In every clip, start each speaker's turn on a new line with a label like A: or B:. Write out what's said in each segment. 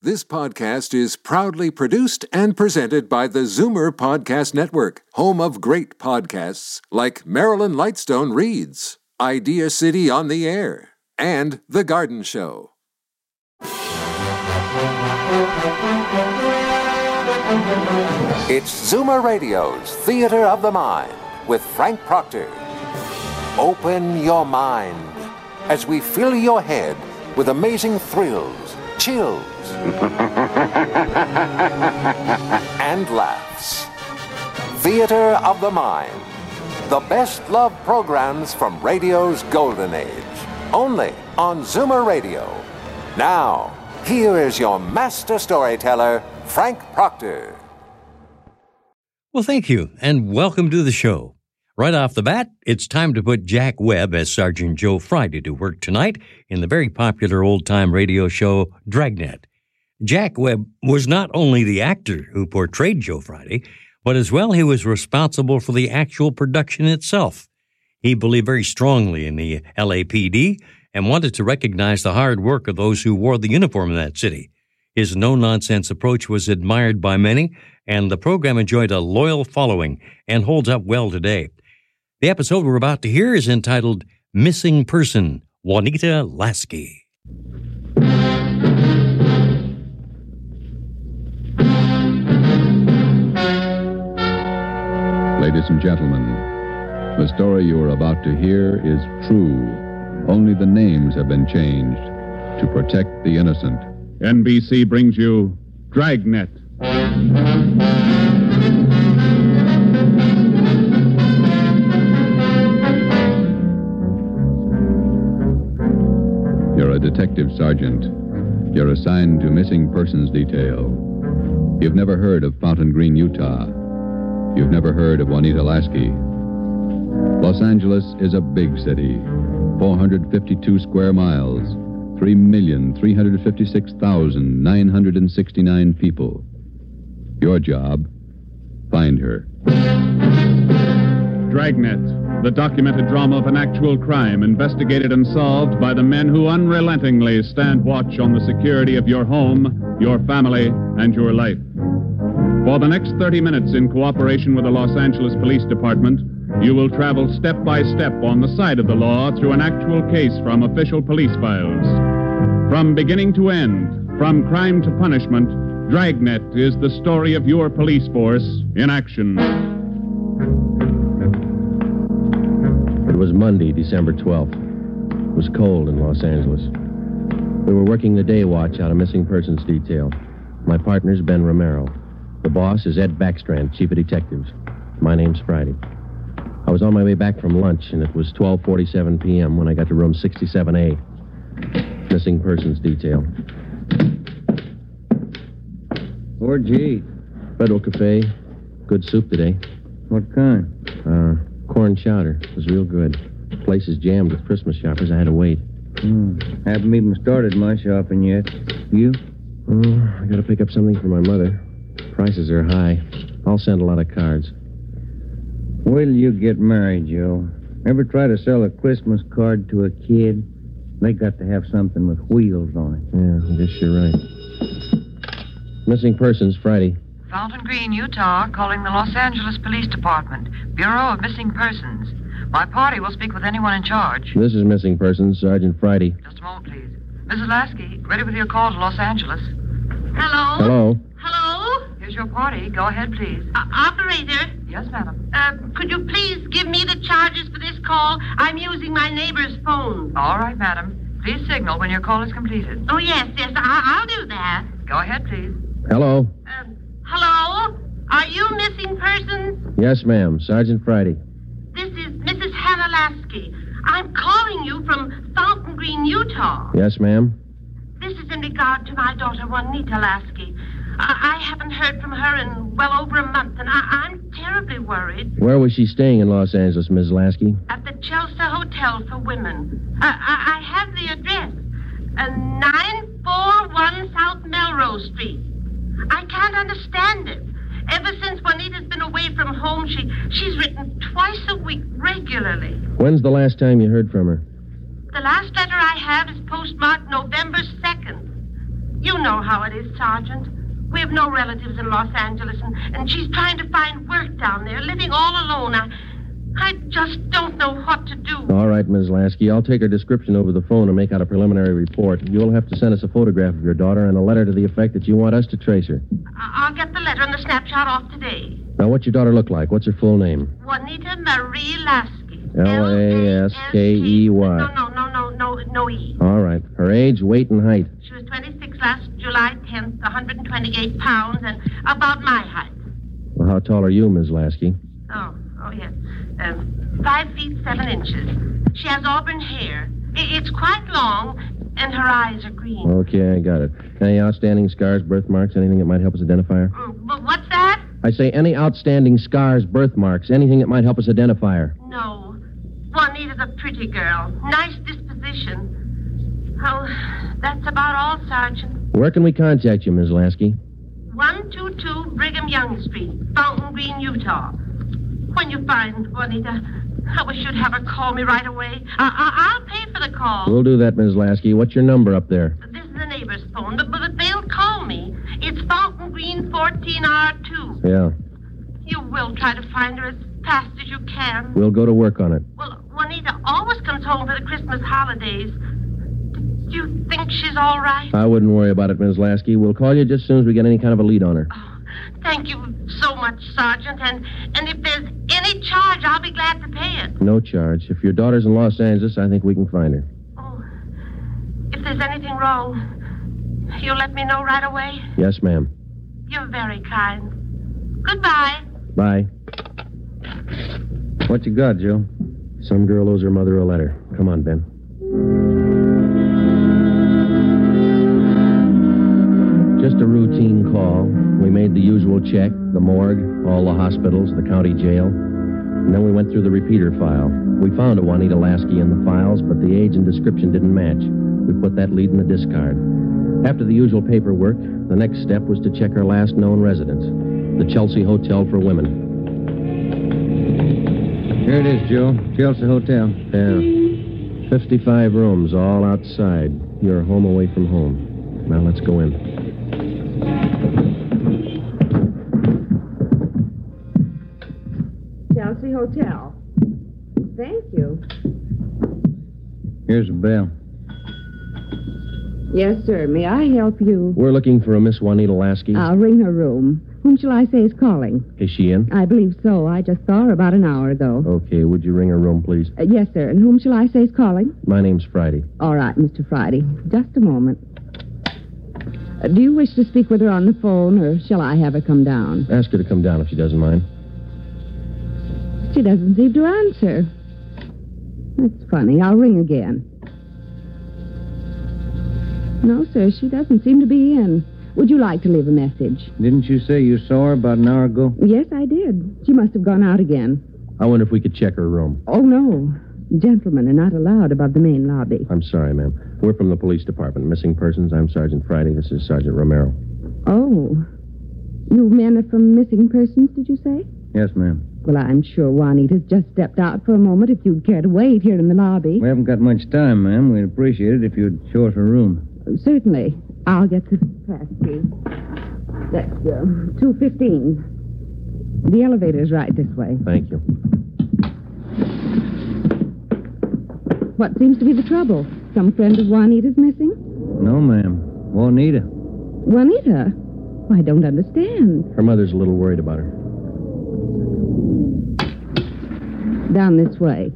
A: This podcast is proudly produced and presented by the Zoomer Podcast Network, home of great podcasts like Marilyn Lightstone Reads, Idea City on the Air, and The Garden Show. It's Zoomer Radio's Theater of the Mind with Frank Proctor. Open your mind as we fill your head with amazing thrills, chills, and laughs. Theater of the Mind. The best love programs from radio's golden age. Only on Zoomer Radio. Now, here is your master storyteller, Frank Proctor.
B: Well, thank you, and welcome to the show. Right off the bat, it's time to put Jack Webb as Sergeant Joe Friday to work tonight in the very popular old-time radio show Dragnet. Jack Webb was not only the actor who portrayed Joe Friday, but as well he was responsible for the actual production itself. He believed very strongly in the LAPD and wanted to recognize the hard work of those who wore the uniform in that city. His no-nonsense approach was admired by many, and the program enjoyed a loyal following and holds up well today. The episode we're about to hear is entitled Missing Person, Juanita Lasky.
C: Ladies and gentlemen, the story you are about to hear is true. Only the names have been changed to protect the innocent.
D: NBC brings you Dragnet.
C: You're a detective sergeant. You're assigned to missing persons detail. You've never heard of Fountain Green, Utah. You've never heard of Juanita Lasky. Los Angeles is a big city, 452 square miles, 3,356,969 people. Your job, find her.
D: Dragnet, the documented drama of an actual crime investigated and solved by the men who unrelentingly stand watch on the security of your home, your family, and your life. For the next 30 minutes, in cooperation with the Los Angeles Police Department, you will travel step by step on the side of the law through an actual case from official police files. From beginning to end, from crime to punishment, Dragnet is the story of your police force in action.
E: It was Monday, December 12th. It was cold in Los Angeles. We were working the day watch out of missing persons detail. My partner's Ben Romero. The boss is Ed Backstrand, chief of detectives. My name's Friday. I was on my way back from lunch, and it was 12:47 p.m. when I got to room 67A. Missing persons detail.
F: 4G.
E: Federal Cafe. Good soup today.
F: What kind?
E: Corn chowder. It was real good. The place is jammed with Christmas shoppers. I had to wait.
F: Haven't even started my shopping yet. You?
E: I got to pick up something for my mother. Prices are high. I'll send a lot of cards.
F: Wait till you get married, Joe. Ever try to sell a Christmas card to a kid? They got to have something with wheels on it.
E: Yeah, I guess you're right. Missing persons, Friday.
G: Fountain Green, Utah, calling the Los Angeles Police Department. Bureau of Missing Persons. My party will speak with anyone in charge.
E: This is missing persons, Sergeant Friday.
G: Just a moment, please. Mrs. Lasky, ready with your call to Los Angeles.
H: Hello?
E: Hello?
H: Hello?
G: Here's your party. Go ahead, please.
H: Operator?
G: Yes, madam.
H: Could you please give me the charges for this call? I'm using my neighbor's phone.
G: All right, madam. Please signal when your call is completed.
H: Oh, yes, I'll do that.
G: Go ahead, please.
E: Hello?
H: Hello? Are you missing persons?
E: Yes, ma'am. Sergeant Friday.
H: This is Mrs. Hannah Lasky. I'm calling you from Fountain Green, Utah.
E: Yes, ma'am.
H: This is in regard to my daughter, Juanita Lasky. I haven't heard from her in well over a month, and I'm terribly worried.
E: Where was she staying in Los Angeles, Ms. Lasky?
H: At the Chelsea Hotel for Women. I have the address. 941 South Melrose Street. I can't understand it. Ever since Juanita's been away from home, she's written twice a week regularly.
E: When's the last time you heard from her?
H: The last letter I have is postmarked November 2nd. You know how it is, Sergeant. We have no relatives in Los Angeles, and she's trying to find work down there, living all alone. I just don't know what to do.
E: All right, Ms. Lasky. I'll take her description over the phone and make out a preliminary report. You'll have to send us a photograph of your daughter and a letter to the effect that you want us to trace her.
H: I'll get the letter and the snapshot off today.
E: Now, what's your daughter look like? What's her full name?
H: Juanita Marie Lasky.
E: Laskey.
H: No E.
E: All right. Her age, weight, and height.
H: She was 26 last July 10th, 128 pounds, and about my height.
E: Well, how tall are you, Ms. Lasky?
H: Oh, yes. 5 feet 7 inches. She has auburn hair. It's quite long, and her eyes are green.
E: Okay, I got it. Any outstanding scars, birthmarks, anything that might help us identify her?
H: But what's that?
E: I say any outstanding scars, birthmarks, anything that might help us identify her.
H: No. Juanita's a pretty girl. Nice disposition. Oh, that's about all, Sergeant.
E: Where can we contact you, Ms. Lasky?
H: 122 Brigham Young Street, Fountain Green, Utah. When you find Juanita, I wish you'd have her call me right away. I'll pay for the call.
E: We'll do that, Ms. Lasky. What's your number up there?
H: This is the neighbor's phone, but they'll call me. It's Fountain Green 14R2.
E: Yeah.
H: You will try to find her as fast as you can.
E: We'll go to work on it.
H: Well, Juanita always comes home for the Christmas holidays. Do you think she's all right?
E: I wouldn't worry about it, Ms. Lasky. We'll call you just as soon as we get any kind of a lead on her.
H: Oh, thank you so much, Sergeant. And if there's any charge, I'll be glad to pay it.
E: No charge. If your daughter's in Los Angeles, I think we can find her.
H: Oh, if there's anything wrong, you'll let me know right away?
E: Yes, ma'am.
H: You're very kind. Goodbye.
E: Bye.
F: What you got, Joe?
E: Some girl owes her mother a letter. Come on, Ben. Just a routine call. We made the usual check, the morgue, all the hospitals, the county jail. And then we went through the repeater file. We found a Juanita Lasky in the files, but the age and description didn't match. We put that lead in the discard. After the usual paperwork, the next step was to check her last known residence, the Chelsea Hotel for Women.
F: Here it is, Joe. Chelsea Hotel.
E: Yeah. 55 rooms, all outside. You're home away from home. Now let's go in.
I: Chelsea Hotel. Thank you.
F: Here's a bell.
I: Yes, sir. May I help you?
E: We're looking for a Miss Juanita Lasky.
I: I'll ring her room. Whom shall I say is calling?
E: Is she in?
I: I believe so. I just saw her about an hour ago.
E: Okay, would you ring her room, please?
I: Yes, sir. And whom shall I say is calling?
E: My name's Friday.
I: All right, Mr. Friday. Just a moment. Do you wish to speak with her on the phone, or shall I have her come down?
E: Ask her to come down if she doesn't mind.
I: She doesn't seem to answer. That's funny. I'll ring again. No, sir, she doesn't seem to be in. Would you like to leave a message?
F: Didn't you say you saw her about an hour ago?
I: Yes, I did. She must have gone out again.
E: I wonder if we could check her room.
I: Oh, no. Gentlemen are not allowed above the main lobby.
E: I'm sorry, ma'am. We're from the police department. Missing persons. I'm Sergeant Friday. This is Sergeant Romero.
I: Oh. You men are from Missing Persons, did you say?
F: Yes, ma'am.
I: Well, I'm sure Juanita's just stepped out for a moment if you'd care to wait here in the lobby.
F: We haven't got much time, ma'am. We'd appreciate it if you'd show us her room.
I: Certainly. I'll get the pass key. That's 215. The elevator's right this way.
E: Thank you.
I: What seems to be the trouble? Some friend of Juanita's missing?
F: No, ma'am. Juanita.
I: Juanita? I don't understand.
E: Her mother's a little worried about her.
I: Down this way.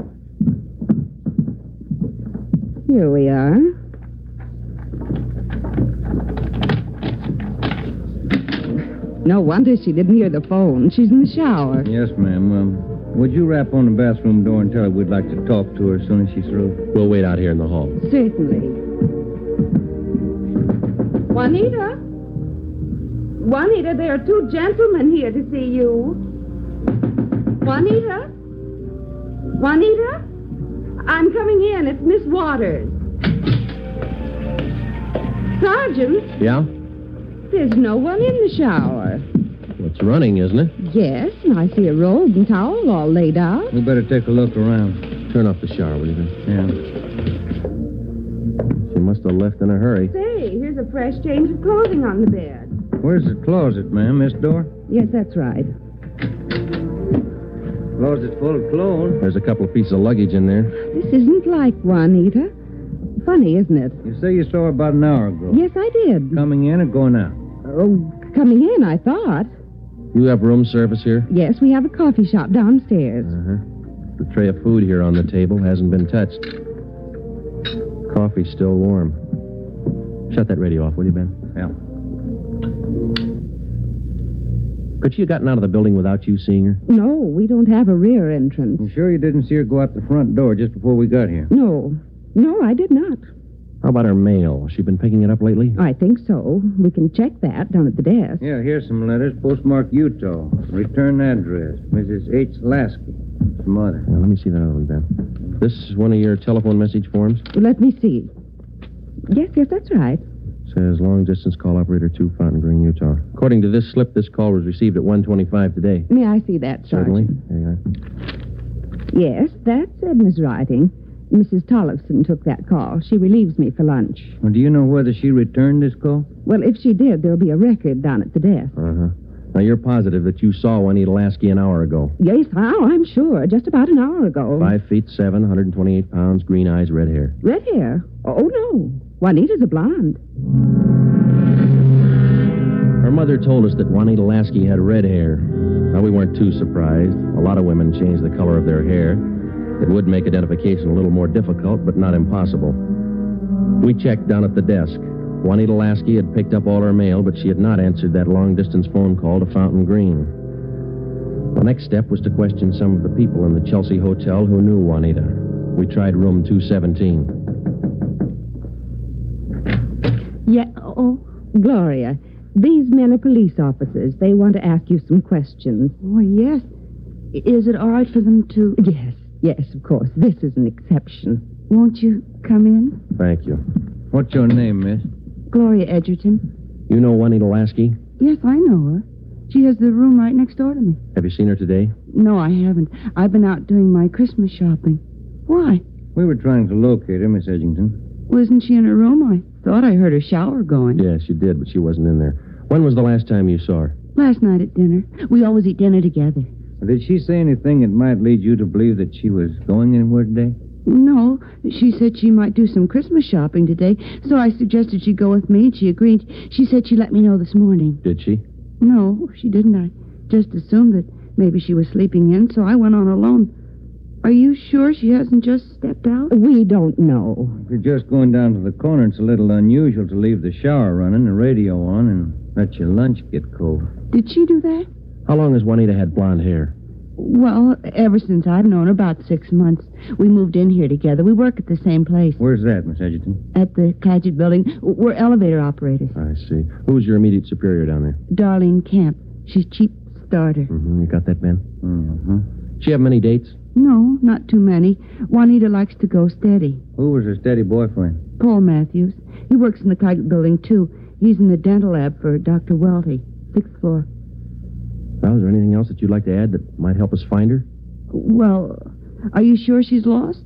I: Here we are. No wonder she didn't hear the phone. She's in the shower.
F: Yes, ma'am. Would you rap on the bathroom door and tell her we'd like to talk to her as soon as she's through?
E: We'll wait out here in the hall.
I: Certainly. Juanita? Juanita, there are two gentlemen here to see you. Juanita? Juanita? I'm coming in. It's Miss Waters. Sergeant?
E: Yeah?
I: There's no one in the shower.
E: Well, it's running, isn't it?
I: Yes, and I see a robe and towel all laid out.
F: We better take a look around.
E: Turn off the shower, will you?
F: Yeah.
E: She must have left in a hurry.
I: Say, here's a fresh change of clothing on the bed.
F: Where's the closet, ma'am? This door?
I: Yes, that's right.
F: Closet's full of clothes.
E: There's a couple of pieces of luggage in there.
I: This isn't like Juanita. Funny, isn't it?
F: You say you saw her about an hour ago.
I: Yes, I did.
F: Coming in or going out?
I: Oh, coming in, I thought.
E: You have room service here?
I: Yes, we have a coffee shop downstairs.
E: The tray of food here on the table hasn't been touched. Coffee's still warm. Shut that radio off, will you, Ben?
F: Yeah.
E: Could she have gotten out of the building without you seeing her?
I: No, we don't have a rear entrance.
F: You sure you didn't see her go out the front door just before we got here?
I: No, I did not.
E: How about her mail? Has she been picking it up lately?
I: I think so. We can check that down at the desk.
F: Yeah, here's some letters. Postmarked Utah. Return address. Mrs. H. Lasky. Mother.
E: Now, let me see that other one, Ben. This is one of your telephone message forms?
I: Let me see. Yes, that's right.
E: Says long-distance call operator 2, Fountain Green, Utah. According to this slip, this call was received at 1:25 today.
I: May I see that,
E: Certainly.
I: Sergeant?
E: There you are.
I: Yes, that's Edna's writing. Mrs. Tollefson took that call. She relieves me for lunch.
F: Well, do you know whether she returned this call?
I: Well, if she did, there'll be a record down at the desk.
E: Now, you're positive that you saw Juanita Lasky an hour ago?
I: Yes, I'm sure. Just about an hour ago.
E: 5 feet 7, 128 pounds, green eyes, red hair.
I: Red hair? Oh, no. Juanita's a blonde.
E: Her mother told us that Juanita Lasky had red hair. Now, we weren't too surprised. A lot of women change the color of their hair. It would make identification a little more difficult, but not impossible. We checked down at the desk. Juanita Lasky had picked up all her mail, but she had not answered that long-distance phone call to Fountain Green. The next step was to question some of the people in the Chelsea Hotel who knew Juanita. We tried room 217.
I: Yeah, Gloria, these men are police officers. They want to ask you some questions.
J: Oh, yes. Is it all right for them to...
I: Yes, of course. This is an exception.
J: Won't you come in?
E: Thank you.
F: What's your name, miss?
J: Gloria Edgerton.
E: You know Juanita Lasky?
J: Yes, I know her. She has the room right next door to me.
E: Have you seen her today?
J: No, I haven't. I've been out doing my Christmas shopping. Why?
F: We were trying to locate her, Miss Edgerton.
J: Wasn't she in her room? I thought I heard her shower going.
E: Yes, she did, but she wasn't in there. When was the last time you saw her?
J: Last night at dinner. We always eat dinner together.
F: Did she say anything that might lead you to believe that she was going anywhere today?
J: No, she said she might do some Christmas shopping today, so I suggested she go with me, and she agreed. She said she'd let me know this morning.
E: Did she?
J: No, she didn't. I just assumed that maybe she was sleeping in, so I went on alone. Are you sure she hasn't just stepped out?
I: We don't know.
F: If you're just going down to the corner, it's a little unusual to leave the shower running, the radio on, and let your lunch get cold.
J: Did she do that?
E: How long has Juanita had blonde hair?
J: Well, ever since I've known her, about 6 months. We moved in here together. We work at the same place.
F: Where's that, Miss Edgerton?
J: At the Cadgett building. We're elevator operators.
E: I see. Who's your immediate superior down there?
J: Darlene Camp. She's chief starter.
E: You got that, Ben? She have many dates?
J: No, not too many. Juanita likes to go steady.
F: Who was her steady boyfriend?
J: Paul Matthews. He works in the Cadgett building, too. He's in the dental lab for Dr. Welty, 6th floor.
E: Well, is there anything else that you'd like to add that might help us find her?
J: Well, are you sure she's lost?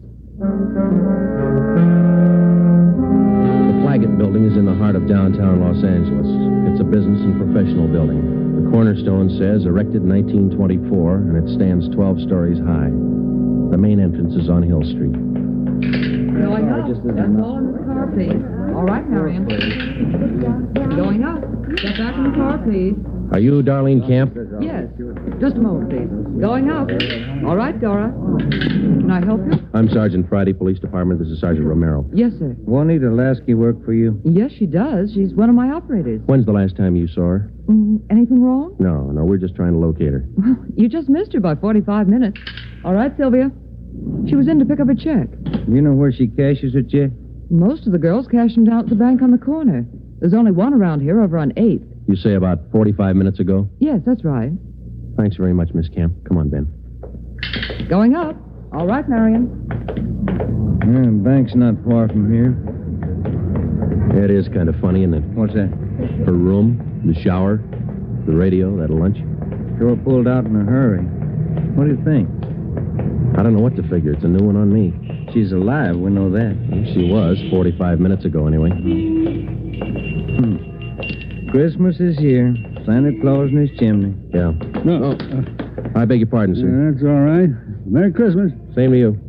E: The Claggett building is in the heart of downtown Los Angeles. It's a business and professional building. The cornerstone says erected in 1924, and it stands 12 stories high. The main entrance is on Hill Street.
K: Going up. That's all in the car, please. All right, Marion. Going up. Get back in the car, please.
E: Are you Darlene Camp?
K: Yes. Just a moment, please. Going up. All right, Dora. Can I help you?
E: I'm Sergeant Friday, Police Department. This is Sergeant Romero.
K: Yes, sir.
F: Juanita Lasky work for you?
K: Yes, she does. She's one of my operators.
E: When's the last time you saw her?
K: Anything wrong?
E: No, we're just trying to locate her.
K: Well, you just missed her by 45 minutes. All right, Sylvia. She was in to pick up a check.
F: You know where she cashes her check?
K: Most of the girls cash them down at the bank on the corner. There's only one around here over on 8th.
E: You say about 45 minutes ago?
K: Yes, that's right.
E: Thanks very much, Miss Camp. Come on, Ben.
K: Going up. All right, Marion.
F: Yeah, bank's not far from here.
E: It is kind of funny, isn't it?
F: What's that?
E: Her room, the shower, the radio, that lunch.
F: Sure pulled out in a hurry. What do you think?
E: I don't know what to figure. It's a new one on me.
F: She's alive, we know that.
E: She was 45 minutes ago, anyway.
F: Christmas is here. Santa Claus in his chimney.
E: Yeah.
L: No.
E: I beg your pardon, sir.
L: Yeah, that's all right. Merry Christmas.
E: Same to you.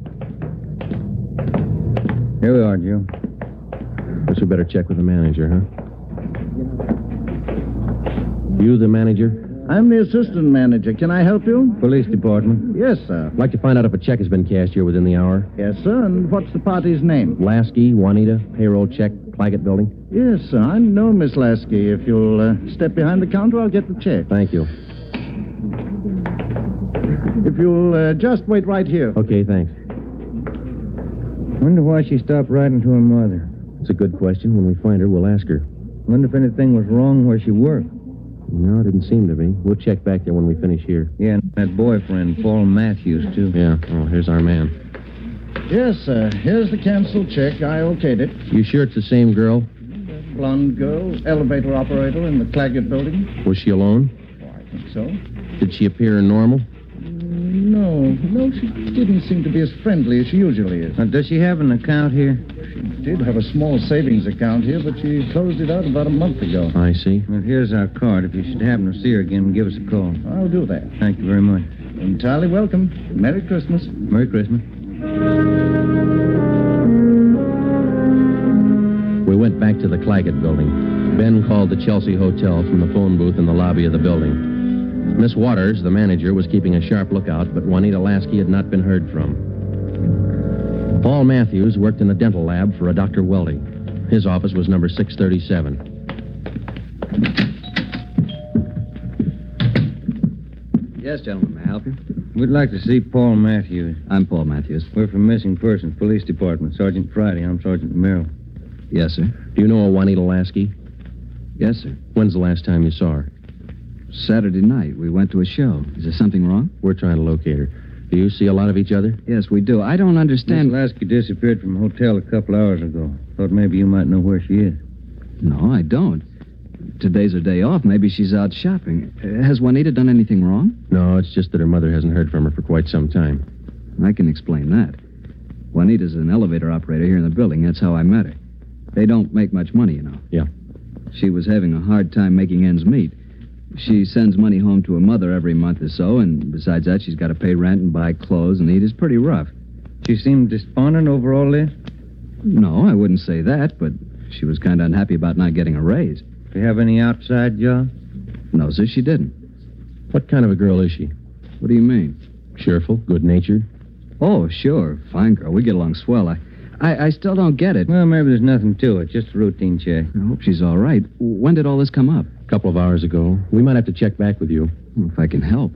F: Here we are, Joe.
E: Guess we better check with the manager, huh? You the manager?
M: I'm the assistant manager. Can I help you?
F: Police department.
M: Yes, sir.
E: I'd like to find out if a check has been cashed here within the hour.
M: Yes, sir. And what's the party's name?
E: Lasky, Juanita, payroll check, Claggett Building.
M: Yes, sir. I know Miss Lasky. If you'll step behind the counter, I'll get the check.
E: Thank you.
M: If you'll just wait right here.
E: Okay, thanks.
F: Wonder why she stopped writing to her mother.
E: It's a good question. When we find her, we'll ask her.
F: Wonder if anything was wrong where she worked.
E: No, it didn't seem to be. We'll check back there when we finish here.
F: Yeah, and that boyfriend, Paul Matthews, too.
E: Yeah. Oh, here's our man.
M: Yes, sir. Here's the canceled check. I okayed it.
E: You sure it's the same girl?
M: Blonde girl, elevator operator in the Claggett Building.
E: Was she alone?
M: Oh, I think so.
E: Did she appear normal?
M: No, she didn't seem to be as friendly as she usually is.
F: Now, does she have an account here?
M: She did have a small savings account here, but she closed it out about a month ago.
E: I see.
F: Well, here's our card. If you should happen to see her again, give us a call.
M: I'll do that.
F: Thank you very much.
M: Entirely welcome. Merry Christmas.
F: Merry Christmas.
E: We went back to the Claggett Building. Ben called the Chelsea Hotel from the phone booth in the lobby of the building. Miss Waters, the manager, was keeping a sharp lookout, but Juanita Lasky had not been heard from. Paul Matthews worked in the dental lab for a Dr. Weldy. His office was number 637.
N: Yes, gentlemen, may I help you?
F: We'd like to see Paul Matthews.
N: I'm Paul Matthews.
F: We're from Missing Persons Police Department. Sergeant Friday. I'm Sergeant Merrill.
N: Yes, sir.
E: Do you know a Juanita Lasky?
N: Yes, sir.
E: When's the last time you saw her?
N: Saturday night. We went to a show. Is there something wrong?
E: We're trying to locate her. Do you see a lot of each other?
N: Yes, we do. I don't understand.
F: Miss Lasky disappeared from a hotel a couple hours ago. Thought maybe you might know where she is.
N: No, I don't. Today's her day off. Maybe she's out shopping. Has Juanita done anything wrong?
E: No, it's just that her mother hasn't heard from her for quite some time.
N: I can explain that. Juanita's an elevator operator here in the building. That's how I met her. They don't make much money, you know.
E: Yeah.
N: She was having a hard time making ends meet. She sends money home to her mother every month or so, and besides that, she's got to pay rent and buy clothes and eat. It's pretty rough.
F: She seemed despondent over all this?
N: No, I wouldn't say that, but she was kind of unhappy about not getting a raise.
F: Do you have any outside job?
N: No, sir, she didn't.
E: What kind of a girl is she?
N: What do you mean?
E: Cheerful, good-natured?
N: Oh, sure. Fine girl. We get along swell. I still don't get it.
F: Well, maybe there's nothing to it. Just a routine check.
N: I hope she's all right. When did all this come up?
E: A couple of hours ago. We might have to check back with you.
N: Well, if I can help.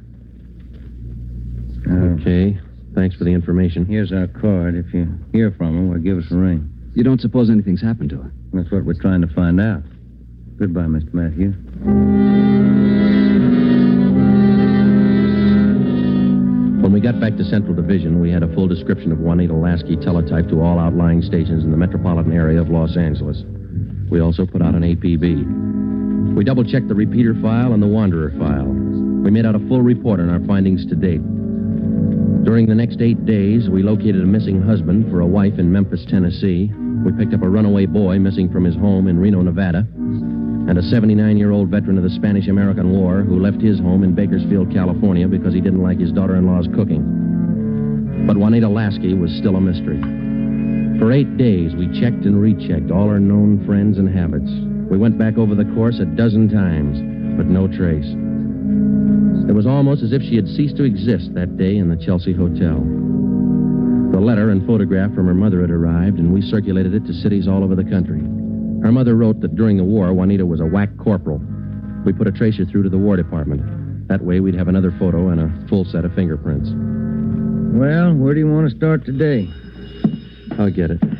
E: Okay. Thanks for the information.
F: Here's our card. If you hear from her, well, give us a ring.
N: You don't suppose anything's happened to her?
F: That's what we're trying to find out. Goodbye, Mr. Matthews.
E: When we got back to Central Division, we had a full description of Juanita Lasky teletyped to all outlying stations in the metropolitan area of Los Angeles. We also put out an APB. We double-checked the repeater file and the wanderer file. We made out a full report on our findings to date. During the next 8 days, we located a missing husband for a wife in Memphis, Tennessee. We picked up a runaway boy missing from his home in Reno, Nevada, and a 79-year-old veteran of the Spanish-American War who left his home in Bakersfield, California because he didn't like his daughter-in-law's cooking. But Juanita Lasky was still a mystery. For 8 days, we checked and rechecked all her known friends and habits. We went back over the course 12 times, but no trace. It was almost as if she had ceased to exist that day in the Chelsea Hotel. The letter and photograph from her mother had arrived, and we circulated it to cities all over the country. Her mother wrote that during the war, Juanita was a whack corporal. We put a tracer through to the War Department. That way, we'd have another photo and a full set of fingerprints.
F: Well, where do you want to start today?
E: I'll get it.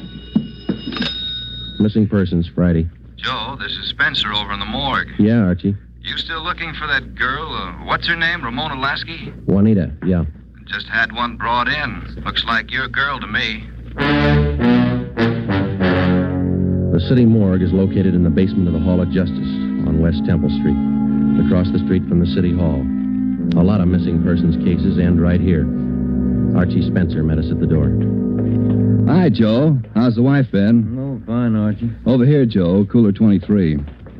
E: Missing persons, Friday.
O: Joe, this is Spencer over in the morgue.
E: Yeah, Archie.
O: You still looking for that girl? What's her name? Ramona Lasky?
E: Juanita, yeah.
O: Just had one brought in. Looks like your girl to me.
E: The city morgue is located in the basement of the Hall of Justice on West Temple Street, across the street from the City Hall. A lot of missing persons cases end right here. Archie Spencer met us at the door.
N: Hi, Joe. How's the wife been?
F: Oh, fine. Fine, Archie.
C: Over here, Joe. Cooler 23.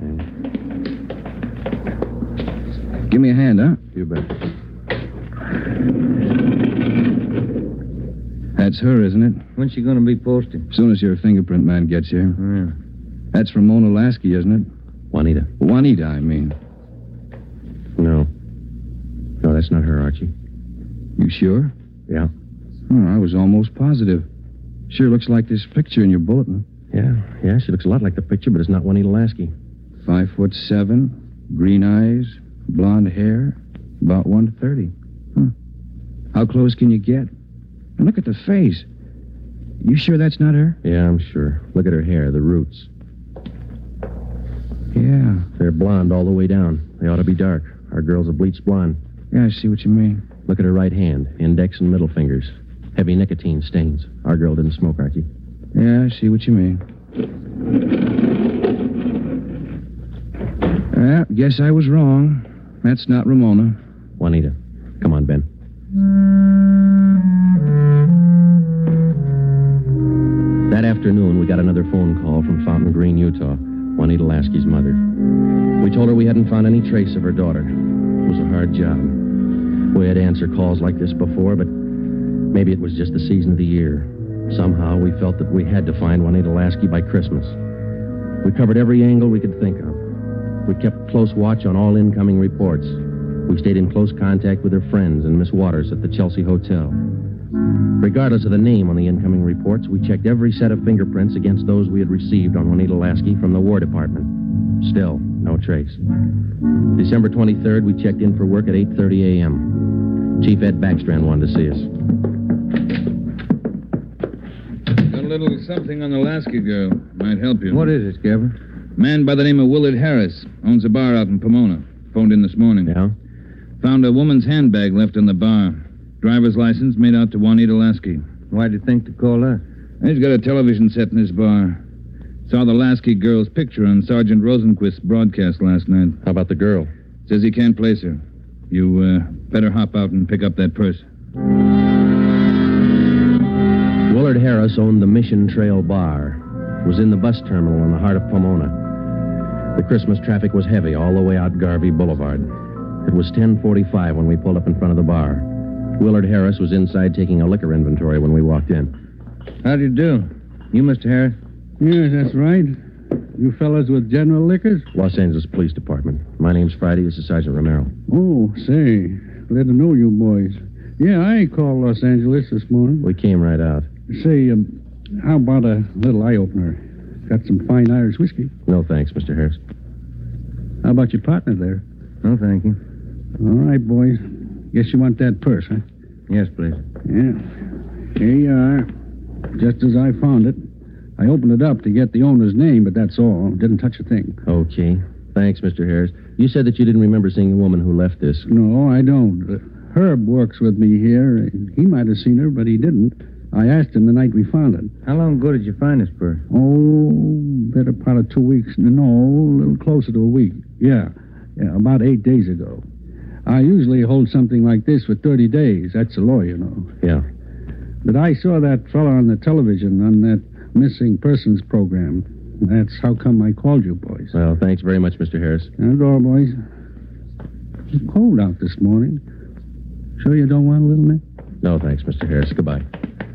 C: Give me a hand, huh?
E: You bet.
C: That's her, isn't it?
F: When's she going to be posted?
C: As soon as your fingerprint man gets here.
F: Yeah.
C: That's Ramona Lasky, isn't it?
E: Juanita.
C: Juanita, I mean.
E: No. No, that's not her, Archie.
C: You sure?
E: Yeah.
C: Oh, I was almost positive. Sure looks like this picture in your bulletin.
E: Yeah, she looks a lot like the picture, but it's not Juanita Lasky.
C: 5'7", green eyes, blonde hair, about 130. How close can you get? And look at the face. You sure that's not her?
E: Yeah, I'm sure. Look at her hair, the roots.
C: Yeah.
E: They're blonde all the way down. They ought to be dark. Our girl's a bleached blonde.
C: Yeah, I see what you mean.
E: Look at her right hand, index and middle fingers. Heavy nicotine stains. Our girl didn't smoke, Archie.
C: Yeah, I see what you mean. Guess I was wrong. That's not Ramona.
E: Juanita. Come on, Ben. That afternoon, we got another phone call from Fountain Green, Utah. Juanita Lasky's mother. We told her we hadn't found any trace of her daughter. It was a hard job. We had answered calls like this before, but maybe it was just the season of the year. Somehow, we felt that we had to find Juanita Lasky by Christmas. We covered every angle we could think of. We kept close watch on all incoming reports. We stayed in close contact with her friends and Miss Waters at the Chelsea Hotel. Regardless of the name on the incoming reports, we checked every set of fingerprints against those we had received on Juanita Lasky from the War Department. Still, no trace. December 23rd, we checked in for work at 8:30 a.m. Chief Ed Backstrand wanted to see us.
P: Got a little something on the Lasky girl. Might help you.
F: What is it, Gabber?
P: Man by the name of Willard Harris. Owns a bar out in Pomona. Phoned in this morning.
E: Yeah?
P: Found a woman's handbag left in the bar. Driver's license made out to Juanita Lasky.
F: Why'd you think to call her?
P: He's got a television set in his bar. Saw the Lasky girl's picture on Sergeant Rosenquist's broadcast last night.
E: How about the girl?
P: Says he can't place her. You better hop out and pick up that purse.
E: Willard Harris owned the Mission Trail Bar. It was in the bus terminal in the heart of Pomona. The Christmas traffic was heavy all the way out Garvey Boulevard. It was 10:45 when we pulled up in front of the bar. Willard Harris was inside taking a liquor inventory when we walked in.
F: How do you do? You, Mr. Harris?
L: Yes, that's right. You fellas with General Liquors?
E: Los Angeles Police Department. My name's Friday. This is Sergeant Romero.
L: Oh, say, glad to know you boys. Yeah, I called Los Angeles this morning.
E: We came right out.
L: Say, how about a little eye-opener? Got some fine Irish whiskey.
E: No, thanks, Mr. Harris.
L: How about your partner there?
F: No, thank you.
L: All right, boys. Guess you want that purse, huh?
F: Yes, please.
L: Yeah. Here you are. Just as I found it. I opened it up to get the owner's name, but that's all. Didn't touch a thing.
E: Okay. Thanks, Mr. Harris. You said that you didn't remember seeing a woman who left this.
L: No, I don't. Herb works with me here. He might have seen her, but he didn't. I asked him the night we found it.
F: How long ago did you find this purse?
L: Oh, better part of 2 weeks. No, a little closer to a week. Yeah, about 8 days ago. I usually hold something like this for 30 days. That's the law, you know.
E: Yeah.
L: But I saw that fellow on the television on that missing persons program. That's how come I called you, boys.
E: Well, thanks very much, Mr. Harris.
L: That's all, boys. It's cold out this morning. Sure you don't want a little nip?
E: No, thanks, Mr. Harris. Goodbye.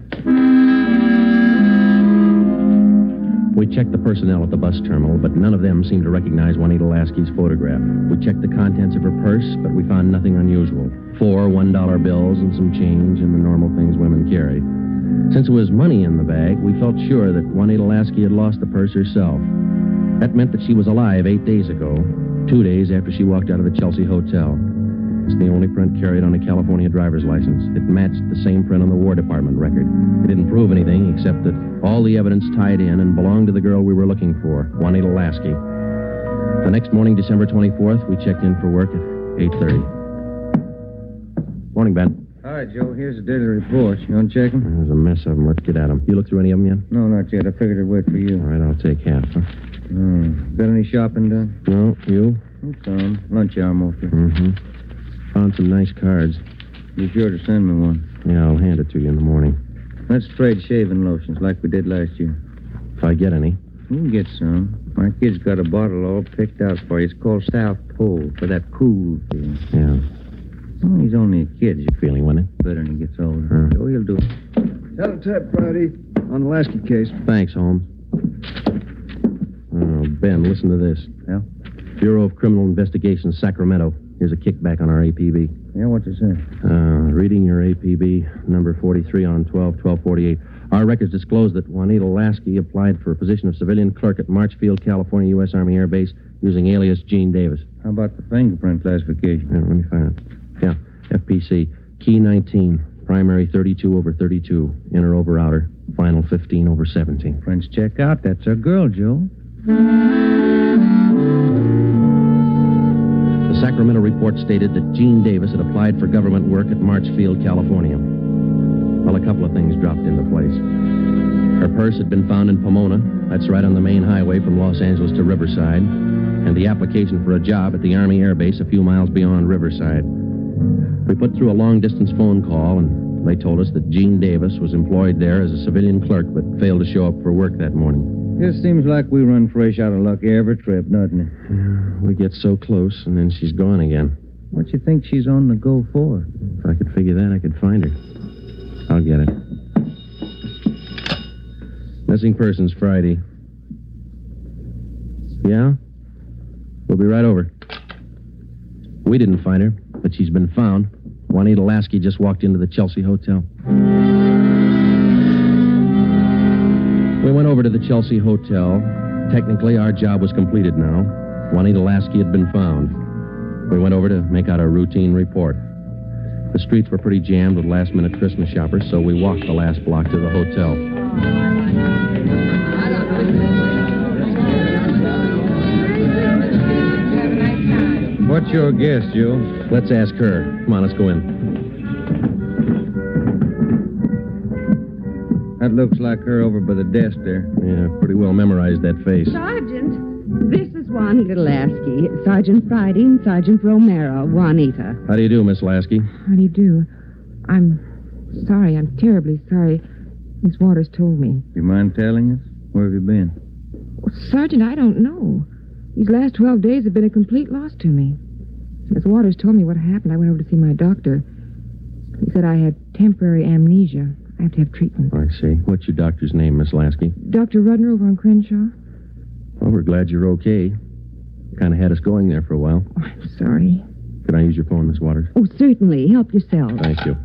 E: We checked the personnel at the bus terminal, but none of them seemed to recognize Juanita Lasky's photograph. We checked the contents of her purse, but we found nothing unusual. 4 $1 bills and some change and the normal things women carry. Since it was money in the bag, we felt sure that Juanita Lasky had lost the purse herself. That meant that she was alive 8 days ago, 2 days after she walked out of the Chelsea Hotel. It's the only print carried on a California driver's license. It matched the same print on the War Department record. It didn't prove anything except that all the evidence tied in and belonged to the girl we were looking for, Juanita Lasky. The next morning, December 24th, we checked in for work at 8:30. Morning, Ben.
F: All right, Joe, here's the daily report. You want to check them?
E: There's a mess of them. Let's get at them. You looked through any of them yet?
F: No, not yet. I figured I'd wait for you.
E: All right, I'll take half, huh?
F: Got any shopping done?
E: No, you?
F: Some. Lunch hour mostly.
E: Mm-hmm. Found some nice cards.
F: Be sure to send me one.
E: Yeah, I'll hand it to you in the morning.
F: Let's trade shaving lotions like we did last year.
E: If I get any.
F: You can get some. My kid's got a bottle all picked out for you. It's called South Pole for that cool feeling.
E: Yeah.
F: Oh, he's only a kid.
E: You feeling, wasn't it?
F: Better when he gets older. So he'll do it.
N: Teletype Friday on the Lasky case.
E: Thanks, Holmes. Oh, Ben, listen to this.
F: Yeah?
E: Bureau of Criminal Investigation, Sacramento. Here's a kickback on our APB.
F: Yeah, what's it say?
E: Reading your APB, number 43 on 12/12/48. Our records disclose that Juanita Lasky applied for a position of civilian clerk at Marchfield, California, U.S. Army Air Base, using alias Gene Davis.
F: How about the fingerprint classification?
E: Yeah, let me find it. Yeah, FPC. Key 19. Primary 32/32. Inner over outer. Final 15/17.
F: Friends, check out. That's our girl, Joe.
E: The Sacramento report stated that Gene Davis had applied for government work at Marchfield, California. Well, a couple of things dropped into place. Her purse had been found in Pomona. That's right on the main highway from Los Angeles to Riverside. And the application for a job at the Army Air Base a few miles beyond Riverside. We put through a long-distance phone call, and they told us that Gene Davis was employed there as a civilian clerk but failed to show up for work that morning.
F: It seems like we run fresh out of luck every trip, doesn't it?
E: We get so close, and then she's gone again.
F: What you think she's on the go for?
E: If I could figure that, I could find her. I'll get it. Missing persons Friday. Yeah? We'll be right over. We didn't find her, but she's been found. Juanita Lasky just walked into the Chelsea Hotel. We went over to the Chelsea Hotel. Technically, our job was completed now. Juanita Lasky had been found. We went over to make out a routine report. The streets were pretty jammed with last-minute Christmas shoppers, so we walked the last block to the hotel.
F: What's your guess, Joe?
E: Let's ask her. Come on, let's go in.
F: That looks like her over by the desk there.
E: Yeah, pretty well memorized that face.
I: Sergeant, this is Juanita Lasky. Sergeant Friday and Sergeant Romero. Juanita.
E: How do you do, Miss Lasky?
K: How do you do? I'm sorry. I'm terribly sorry. Miss Waters told me.
F: You mind telling us? Where have you been?
K: Well, Sergeant, I don't know. These last 12 days have been a complete loss to me. Miss Waters told me what happened. I went over to see my doctor. He said I had temporary amnesia. I have to have treatment.
E: I see. What's your doctor's name, Miss Lasky?
K: Dr. Rudner over on Crenshaw.
E: Well, we're glad you're okay. Kind of had us going there for a while.
K: Oh, I'm sorry.
E: Can I use your phone, Miss Waters?
I: Oh, certainly. Help yourself.
E: Thank you.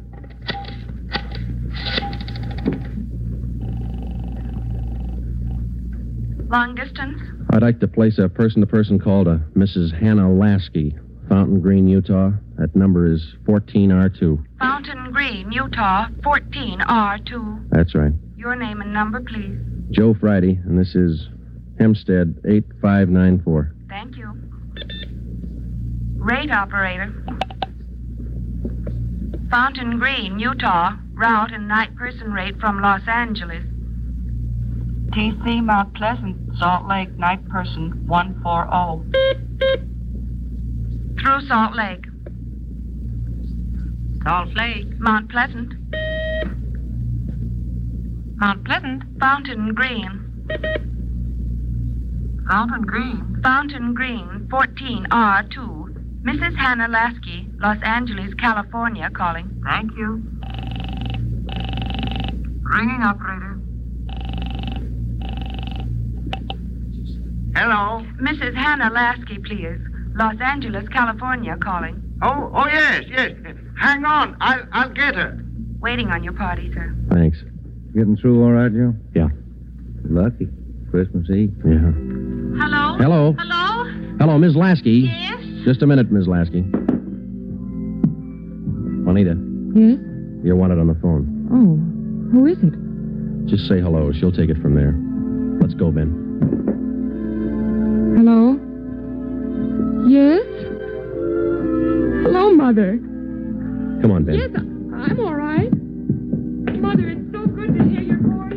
G: Long distance?
E: I'd like to place a person-to-person call to Mrs. Hannah Lasky, Fountain Green, Utah. That number is 14R2.
G: Fountain Green, Utah, 14R2.
E: That's right.
G: Your name and number, please.
E: Joe Friday, and this is Hempstead 8594.
G: Thank you. Rate operator. Fountain Green, Utah, route and night person rate from Los Angeles. TC Mount Pleasant, Salt Lake, night person 140. Through Salt Lake. Salt Lake. Mount Pleasant. Mount Pleasant. Fountain Green. Fountain Green. Fountain Green, 14R2. Mrs. Hannah Lasky, Los Angeles, California, calling. Thank you. Ringing operator.
Q: Hello?
G: Mrs. Hannah Lasky, please. Los Angeles, California, calling.
Q: Oh, yes. Hang on. I'll get her.
G: Waiting on your party, sir.
E: Thanks.
F: Getting through all right, Joe?
E: Yeah.
F: Lucky. Christmas Eve.
E: Yeah.
H: Hello?
E: Hello?
H: Hello?
E: Hello, Ms. Lasky.
H: Yes?
E: Just a minute, Ms. Lasky. Juanita,
K: Yes?
E: you're wanted on the phone.
K: Oh, who is it?
E: Just say hello. She'll take it from there. Let's go, Ben.
K: Hello? Yes? Hello, Mother.
E: Come on, Ben.
K: Yes, I'm all right. Mother, it's so good to hear your voice.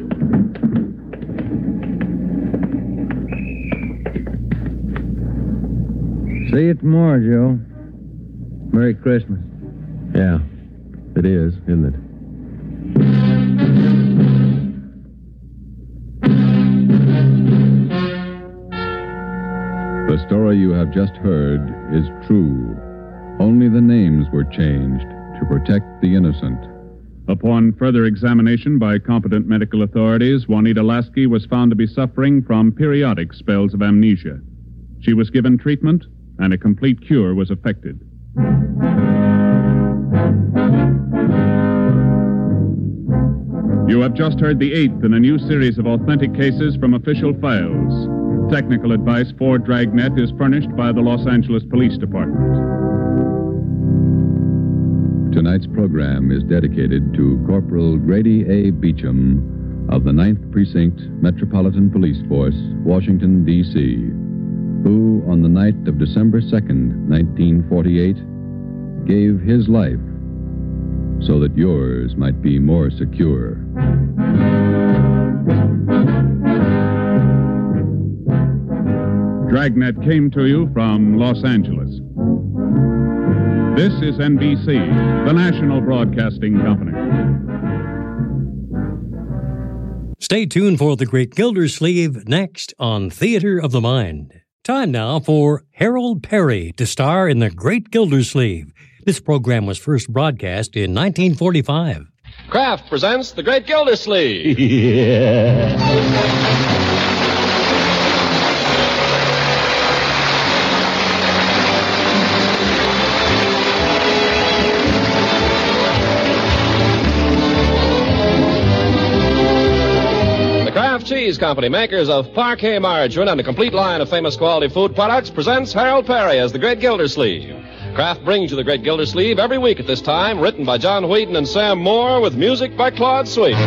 F: See you tomorrow, Joe. Merry Christmas.
E: Yeah, it is, isn't it?
C: The story you have just heard is true. Only the names were changed to protect the innocent.
D: Upon further examination by competent medical authorities, Juanita Lasky was found to be suffering from periodic spells of amnesia. She was given treatment, and a complete cure was effected. You have just heard the 8th in a new series of authentic cases from official files. Technical advice for Dragnet is furnished by the Los Angeles Police Department.
C: Tonight's program is dedicated to Corporal Grady A. Beecham of the 9th Precinct Metropolitan Police Force, Washington, D.C., who, on the night of December 2nd, 1948, gave his life so that yours might be more secure.
D: Dragnet came to you from Los Angeles. This is NBC, the national broadcasting company.
B: Stay tuned for The Great Gildersleeve next on Theater of the Mind. Time now for Harold Perry to star in The Great Gildersleeve. This program was first broadcast in 1945.
R: Kraft presents The Great Gildersleeve. Cheese Company, makers of Parquet margarine and a complete line of famous quality food products, presents Harold Perry as the Great Gildersleeve. Kraft brings you the Great Gildersleeve every week at this time, written by John Whedon and Sam Moore, with music by Claude Sweet.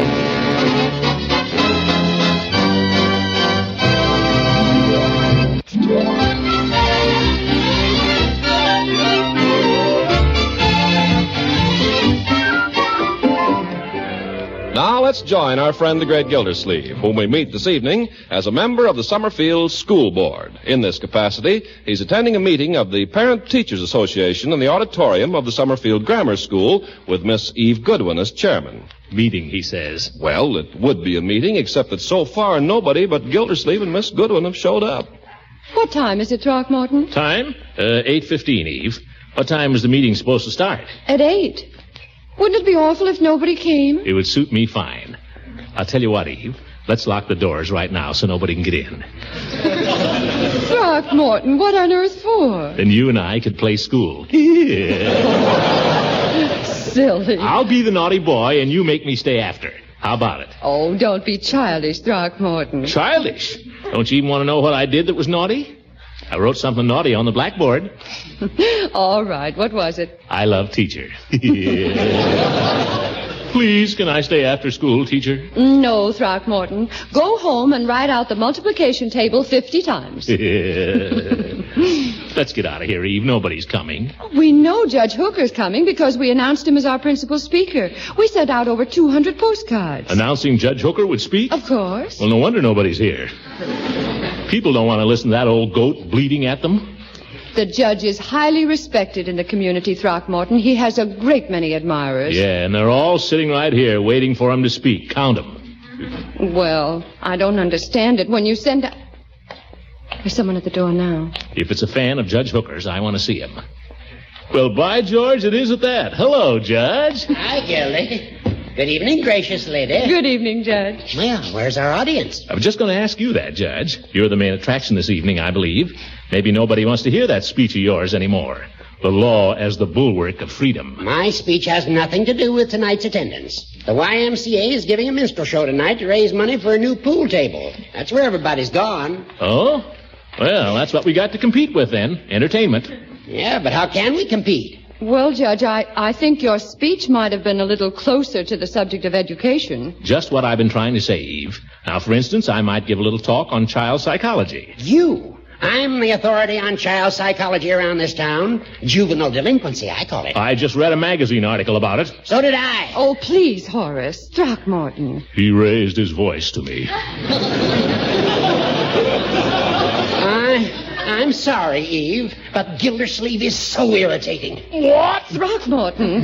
R: Now let's join our friend the Great Gildersleeve, whom we meet this evening as a member of the Summerfield School Board. In this capacity, he's attending a meeting of the Parent Teachers Association in the auditorium of the Summerfield Grammar School with Miss Eve Goodwin as chairman.
S: Meeting, he says.
R: Well, it would be a meeting, except that so far nobody but Gildersleeve and Miss Goodwin have showed up.
T: What time is it, Throckmorton?
S: Time? 8:15, Eve. What time is the meeting supposed to start?
T: At 8. Wouldn't it be awful if nobody came?
S: It would suit me fine. I'll tell you what, Eve. Let's lock the doors right now so nobody can get in.
T: Throckmorton, what on earth for?
S: Then you and I could play school.
T: Silly.
S: I'll be the naughty boy and you make me stay after. How about it?
T: Oh, don't be childish, Throckmorton.
S: Childish? Don't you even want to know what I did that was naughty? I wrote something naughty on the blackboard.
T: All right, what was it?
S: I love teacher. Please, can I stay after school, teacher?
T: No, Throckmorton. Go home and write out the multiplication table 50 times.
S: Let's get out of here, Eve. Nobody's coming.
T: We know Judge Hooker's coming because we announced him as our principal speaker. We sent out over 200 postcards.
S: Announcing Judge Hooker would speak?
T: Of course.
S: Well, no wonder nobody's here. People don't want to listen to that old goat bleating at them.
T: The judge is highly respected in the community, Throckmorton. He has a great many admirers.
S: Yeah, and they're all sitting right here waiting for him to speak. Count them.
T: Well, I don't understand it. When you send... There's someone at the door now.
S: If it's a fan of Judge Hooker's, I want to see him. Well, by George, it is at that. Hello, Judge.
U: Hi, Gildy. Good evening, gracious lady.
T: Good evening, Judge.
U: Well, where's our audience?
S: I was just going to ask you that, Judge. You're the main attraction this evening, I believe. Maybe nobody wants to hear that speech of yours anymore. The law as the bulwark of freedom.
U: My speech has nothing to do with tonight's attendance. The YMCA is giving a minstrel show tonight to raise money for a new pool table. That's where everybody's gone.
S: Oh? Well, that's what we got to compete with then. Entertainment.
U: Yeah, but how can we compete?
T: Well, Judge, I think your speech might have been a little closer to the subject of education.
S: Just what I've been trying to say, Eve. Now, for instance, I might give a little talk on child psychology.
U: You? I'm the authority on child psychology around this town. Juvenile delinquency, I call it.
S: I just read a magazine article about it.
U: So did I.
T: Oh, please, Horace. Throckmorton.
S: He raised his voice to me.
U: I'm sorry, Eve, but Gildersleeve is so irritating.
T: What? Throckmorton.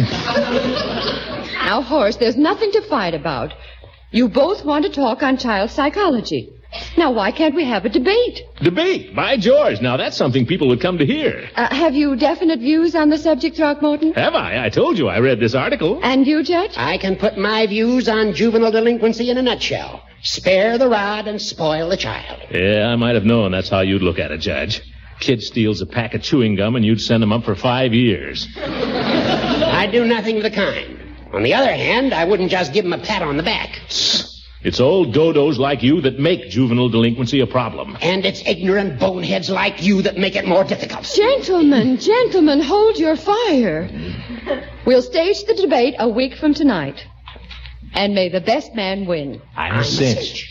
T: Now, Horace, there's nothing to fight about. You both want to talk on child psychology. Now, why can't we have a debate?
S: Debate? By George. Now, that's something people would come to hear.
T: Have you definite views on the subject, Throckmorton?
S: Have I? I told you I read this article.
T: And you, Judge?
U: I can put my views on juvenile delinquency in a nutshell. Spare the rod and spoil the child.
S: Yeah, I might have known that's how you'd look at it, Judge. Kid steals a pack of chewing gum and you'd send him up for 5 years.
U: I'd do nothing of the kind. On the other hand, I wouldn't just give him a pat on the back.
S: It's old dodos like you that make juvenile delinquency a problem.
U: And it's ignorant boneheads like you that make it more difficult.
T: Gentlemen, hold your fire. We'll stage the debate a week from tonight. And may the best man win.
S: I'm a cinch.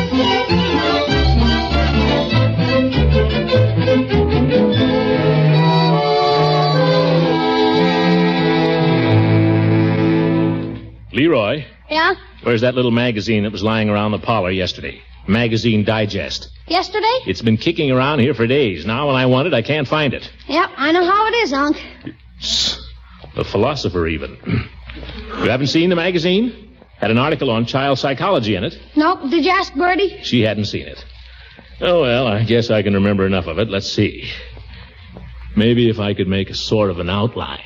S: Leroy.
A: Yeah?
S: Where's that little magazine that was lying around the parlor yesterday? Magazine Digest.
A: Yesterday?
S: It's been kicking around here for days. Now when I want it, I can't find it.
A: Yep, I know how it is, Unc.
S: The philosopher, even. You haven't seen the magazine? Had an article on child psychology in it.
A: Nope. Did you ask Bertie?
S: She hadn't seen it. Oh, well, I guess I can remember enough of it. Let's see. Maybe if I could make a sort of an outline.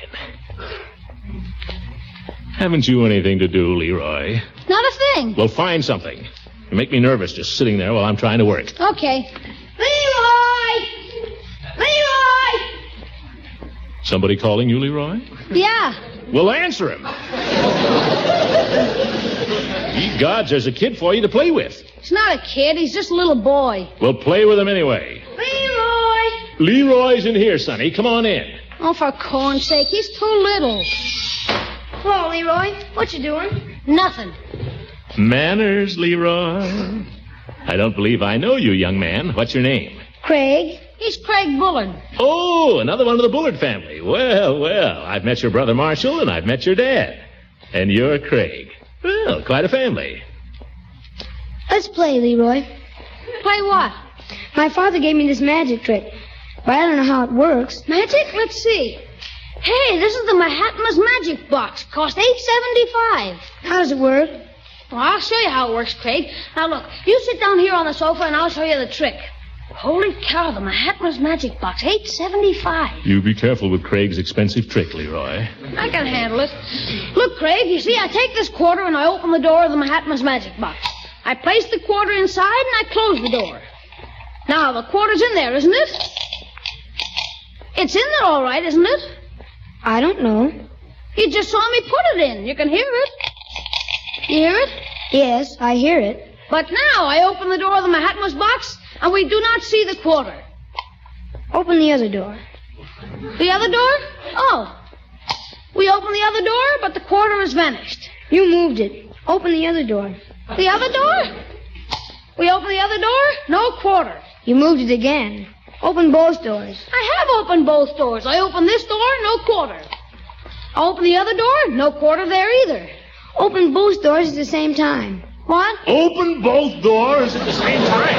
S: Haven't you anything to do, Leroy?
A: Not a thing.
S: Well, find something. You make me nervous just sitting there while I'm trying to work.
A: Okay. Leroy! Leroy!
S: Somebody calling you, Leroy?
A: Yeah.
S: Well, answer him. Ye gods, there's a kid for you to play with.
A: He's not a kid. He's just a little boy.
S: Well, play with him anyway.
A: Leroy!
S: Leroy's in here, sonny. Come on in.
A: Oh, for corn's sake, he's too little. Hello, Leroy. What you doing? Nothing.
S: Manners, Leroy. I don't believe I know you, young man. What's your name?
A: Craig. He's Craig Bullard.
S: Oh, another one of the Bullard family. Well, I've met your brother Marshall, and I've met your dad. And you're Craig. Well, quite a family.
A: Let's play, Leroy. Play what? My father gave me this magic trick, but I don't know how it works. Magic? Let's see. Hey, this is the Mahatma's magic box. Cost $8.75. How does it work? Well, I'll show you how it works, Craig. Now, look, you sit down here on the sofa, and I'll show you the trick. Holy cow, the Mahatma's magic box, $8.75.
S: You be careful with Craig's expensive trick, Leroy.
A: I can handle it. Look, Craig, you see, I take this quarter and I open the door of the Mahatma's magic box. I place the quarter inside and I close the door. Now, the quarter's in there, isn't it? It's in there all right, isn't it? I don't know. You just saw me put it in. You can hear it. You hear it? Yes, I hear it. But now I open the door of the Mahatma's box, and we do not see the quarter. Open the other door. The other door? Oh. We open the other door, but the quarter has vanished. You moved it. Open the other door. The other door? We open the other door, no quarter. You moved it again. Open both doors. I have opened both doors. I open this door, no quarter. I open the other door, no quarter there either. Open both doors at the same time. What?
S: Open both doors at the same time.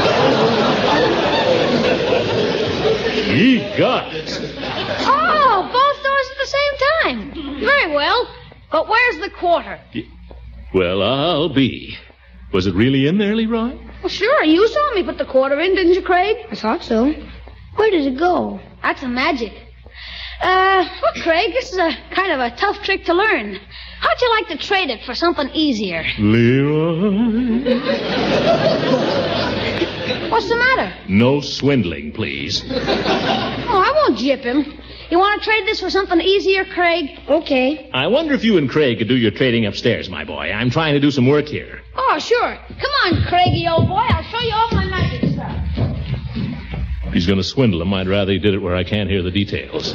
S: Ye gods.
A: Oh, both doors at the same time. Very well. But where's the quarter?
S: Well, I'll be. Was it really in there, Leroy?
A: Well, sure. You saw me put the quarter in, didn't you, Craig? I thought so. Where did it go? That's a magic. Look, Craig, this is a kind of a tough trick to learn. How'd you like to trade it for something easier?
S: Leroy?
A: What's the matter?
S: No swindling, please.
A: Oh, I won't gyp him. You want to trade this for something easier, Craig? Okay.
S: I wonder if you and Craig could do your trading upstairs, my boy. I'm trying to do some work here.
A: Oh, sure. Come on, Craigie, old boy. I'll show you all my magic stuff.
S: If he's going to swindle him, I'd rather he did it where I can't hear the details.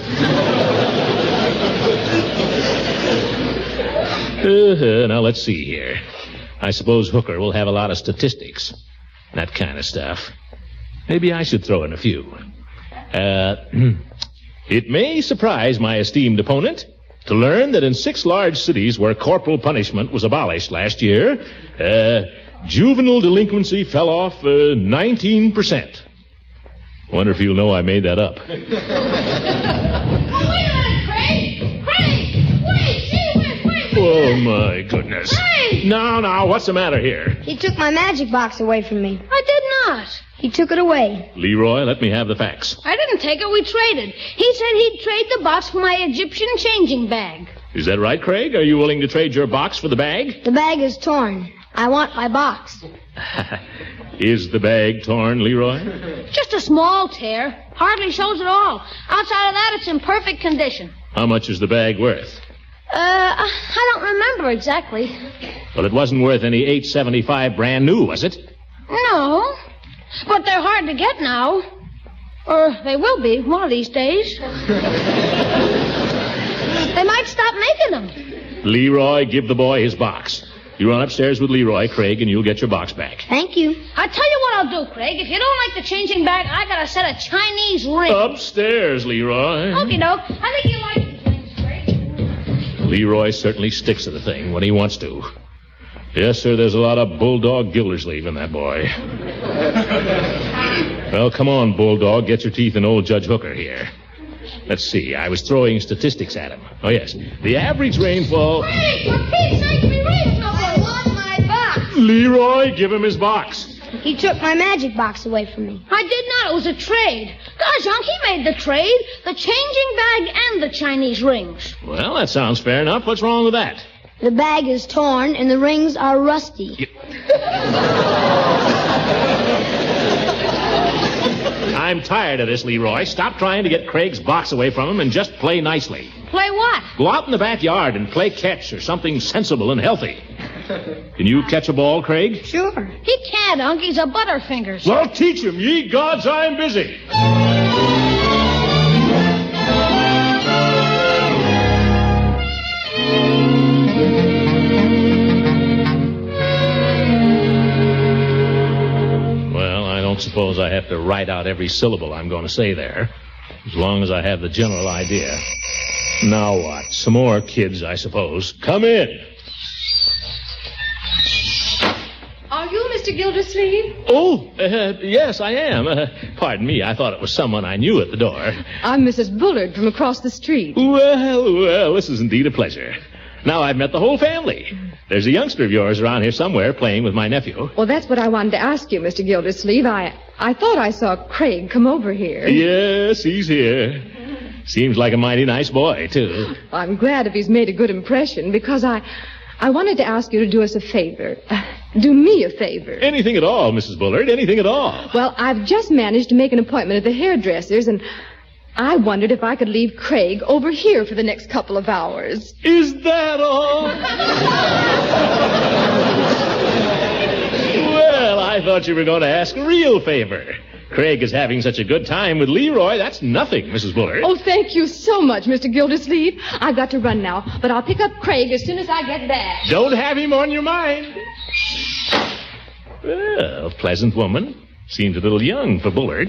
S: Now, let's see here. I suppose Hooker will have a lot of statistics. That kind of stuff. Maybe I should throw in a few. It may surprise my esteemed opponent to learn that in 6 large cities where corporal punishment was abolished last year, juvenile delinquency fell off 19%. Wonder if you'll know I made that up.
A: Wait a minute, Craig! Craig! Wait! Gee whiz, wait!
S: Whoa, Oh, my goodness.
A: Hey!
S: Now, what's the matter here?
J: He took my magic box away from me.
A: I did not.
J: He took it away.
S: Leroy, let me have the facts.
A: I didn't take it. We traded. He said he'd trade the box for my Egyptian changing bag.
S: Is that right, Craig? Are you willing to trade your box for the bag?
J: The bag is torn. I want my box.
S: Is the bag torn, Leroy?
A: Just a small tear. Hardly shows at all. Outside of that, it's in perfect condition.
S: How much is the bag worth?
A: I don't remember exactly.
S: Well, it wasn't worth any $8.75 brand new, was it?
A: No. But they're hard to get now. Or they will be one of these days. They might stop making them.
S: Leroy, give the boy his box. You run upstairs with Leroy, Craig, and you'll get your box back.
J: Thank you.
A: I tell you what I'll do, Craig. If you don't like the changing bag, I got a set of Chinese rings.
S: Upstairs, Leroy.
A: Okie doke. I think you like the rings, Craig.
S: Leroy certainly sticks to the thing when he wants to. Yes, sir, there's a lot of Bulldog Gildersleeve in that boy. Well, come on, Bulldog. Get your teeth in old Judge Hooker here. Let's see. I was throwing statistics at him. Oh, yes. The average rainfall...
A: Hey, for Pete's sake, me rings,
J: I want my box.
S: Leroy, give him his box.
J: He took my magic box away from me.
A: I did not. It was a trade. Gosh, Unc, he made the trade. The changing bag and the Chinese rings.
S: Well, that sounds fair enough. What's wrong with that?
J: The bag is torn and the rings are rusty.
S: I'm tired of this, Leroy. Stop trying to get Craig's box away from him and just play nicely.
A: Play what?
S: Go out in the backyard and play catch or something sensible and healthy. Can you catch a ball, Craig?
J: Sure.
A: He can't, Unc. He's a butterfingers.
S: Well, teach him. Ye gods, I'm busy. I don't suppose I have to write out every syllable I'm going to say there, as long as I have the general idea. Now what? Some more kids, I suppose. Come in.
T: Are you Mr. Gildersleeve?
S: Oh, yes, I am. Pardon me, I thought it was someone I knew at the door.
T: I'm Mrs. Bullard from across the street.
S: Well, this is indeed a pleasure. Now I've met the whole family. There's a youngster of yours around here somewhere playing with my nephew.
T: Well, that's what I wanted to ask you, Mr. Gildersleeve. I thought I saw Craig come over here.
S: Yes, he's here. Seems like a mighty nice boy, too.
T: I'm glad if he's made a good impression, because I wanted to ask you to do us a favor. Do me a favor.
S: Anything at all, Mrs. Bullard, anything at all.
T: Well, I've just managed to make an appointment at the hairdresser's, and I wondered if I could leave Craig over here for the next couple of hours.
S: Is that all? Well, I thought you were going to ask a real favor. Craig is having such a good time with Leroy. That's nothing, Mrs. Bullard.
T: Oh, thank you so much, Mr. Gildersleeve. I've got to run now, but I'll pick up Craig as soon as I get back.
S: Don't have him on your mind. Well, pleasant woman. Seems a little young for Bullard.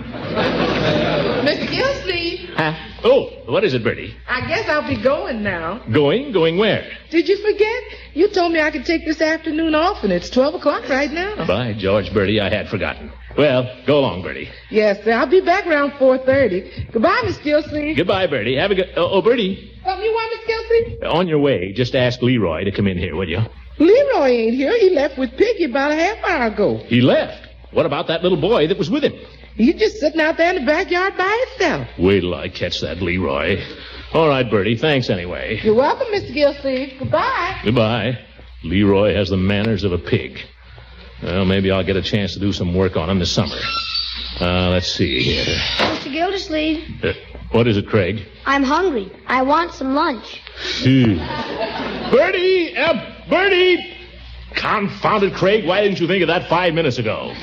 V: Mr. Gildersleeve.
S: Huh? Oh, what is it, Bertie?
V: I guess I'll be going now.
S: Going? Going where?
V: Did you forget? You told me I could take this afternoon off, and it's 12 o'clock right now.
S: By George, Bertie, I had forgotten. Well, go along, Bertie.
V: Yes, sir. I'll be back around 4:30. Goodbye, Miss Gildersleeve.
S: Goodbye, Bertie. Have a good... Oh, Bertie.
V: Something you want, Miss Gildersleeve?
S: On your way, just ask Leroy to come in here, will you?
V: Leroy ain't here. He left with Piggy about a half hour ago.
S: He left? What about that little boy that was with him?
V: He's just sitting out there in the backyard by himself.
S: Wait till I catch that Leroy. All right, Bertie. Thanks anyway.
V: You're welcome, Mr. Gildersleeve. Goodbye.
S: Goodbye. Leroy has the manners of a pig. Well, maybe I'll get a chance to do some work on him this summer. Let's see here.
J: Mr. Gildersleeve.
S: What is it, Craig?
J: I'm hungry. I want some lunch.
S: Bertie! Bertie! Confounded Craig, why didn't you think of that 5 minutes ago?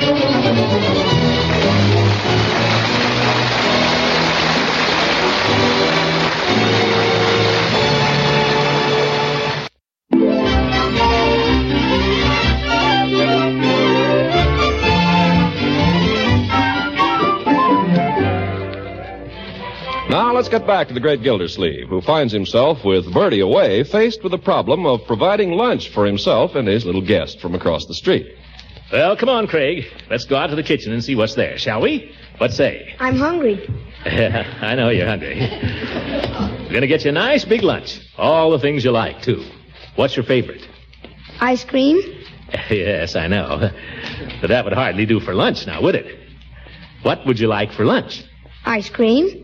R: Now let's get back to the great Gildersleeve, who finds himself with Bertie away, faced with the problem of providing lunch for himself and his little guest from across the street.
S: Well, come on, Craig. Let's go out to the kitchen and see what's there, shall we? What say?
J: I'm hungry.
S: I know you're hungry. We're going to get you a nice big lunch. All the things you like, too. What's your favorite?
J: Ice cream?
S: Yes, I know. But that would hardly do for lunch now, would it? What would you like for lunch?
J: Ice cream?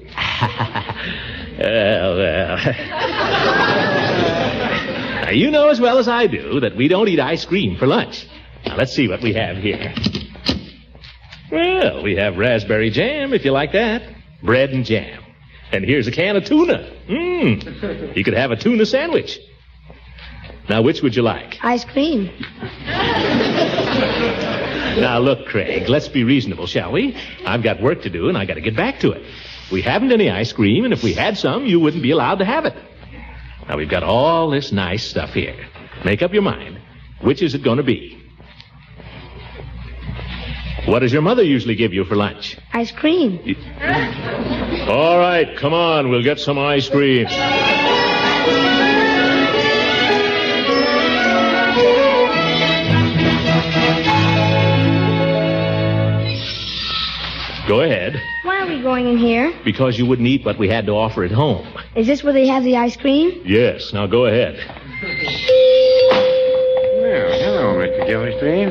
S: Well. Now, you know as well as I do that we don't eat ice cream for lunch. Now, let's see what we have here. Well, we have raspberry jam, if you like that. Bread and jam. And here's a can of tuna. You could have a tuna sandwich. Now, which would you like?
J: Ice cream.
S: Now, look, Craig, let's be reasonable, shall we? I've got work to do, and I got to get back to it. We haven't any ice cream, and if we had some, you wouldn't be allowed to have it. Now, we've got all this nice stuff here. Make up your mind. Which is it going to be? What does your mother usually give you for lunch?
J: Ice cream.
S: All right, come on, we'll get some ice cream. Go ahead.
J: Why are we going in here?
S: Because you wouldn't eat what we had to offer at home.
J: Is this where they have the ice cream?
S: Yes, now go ahead.
M: Well, hello, Mr. Gildersleeve.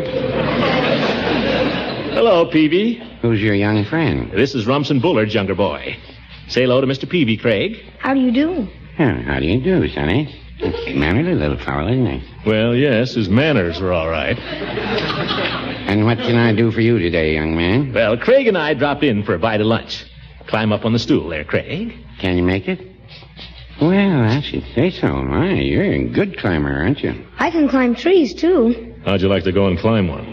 S: Hello, Peavy.
M: Who's your young friend?
S: This is Rumson Bullard's younger boy. Say hello to Mr. Peavy, Craig.
J: How do you do?
M: Well, how do you do, Sonny? Mannerly little fellow, isn't he?
S: Well, yes, his manners are all right.
M: And what can I do for you today, young man?
S: Well, Craig and I dropped in for a bite of lunch. Climb up on the stool there, Craig.
M: Can you make it? Well, I should say so. My, you're a good climber, aren't you?
J: I can climb trees, too.
S: How'd you like to go and climb one?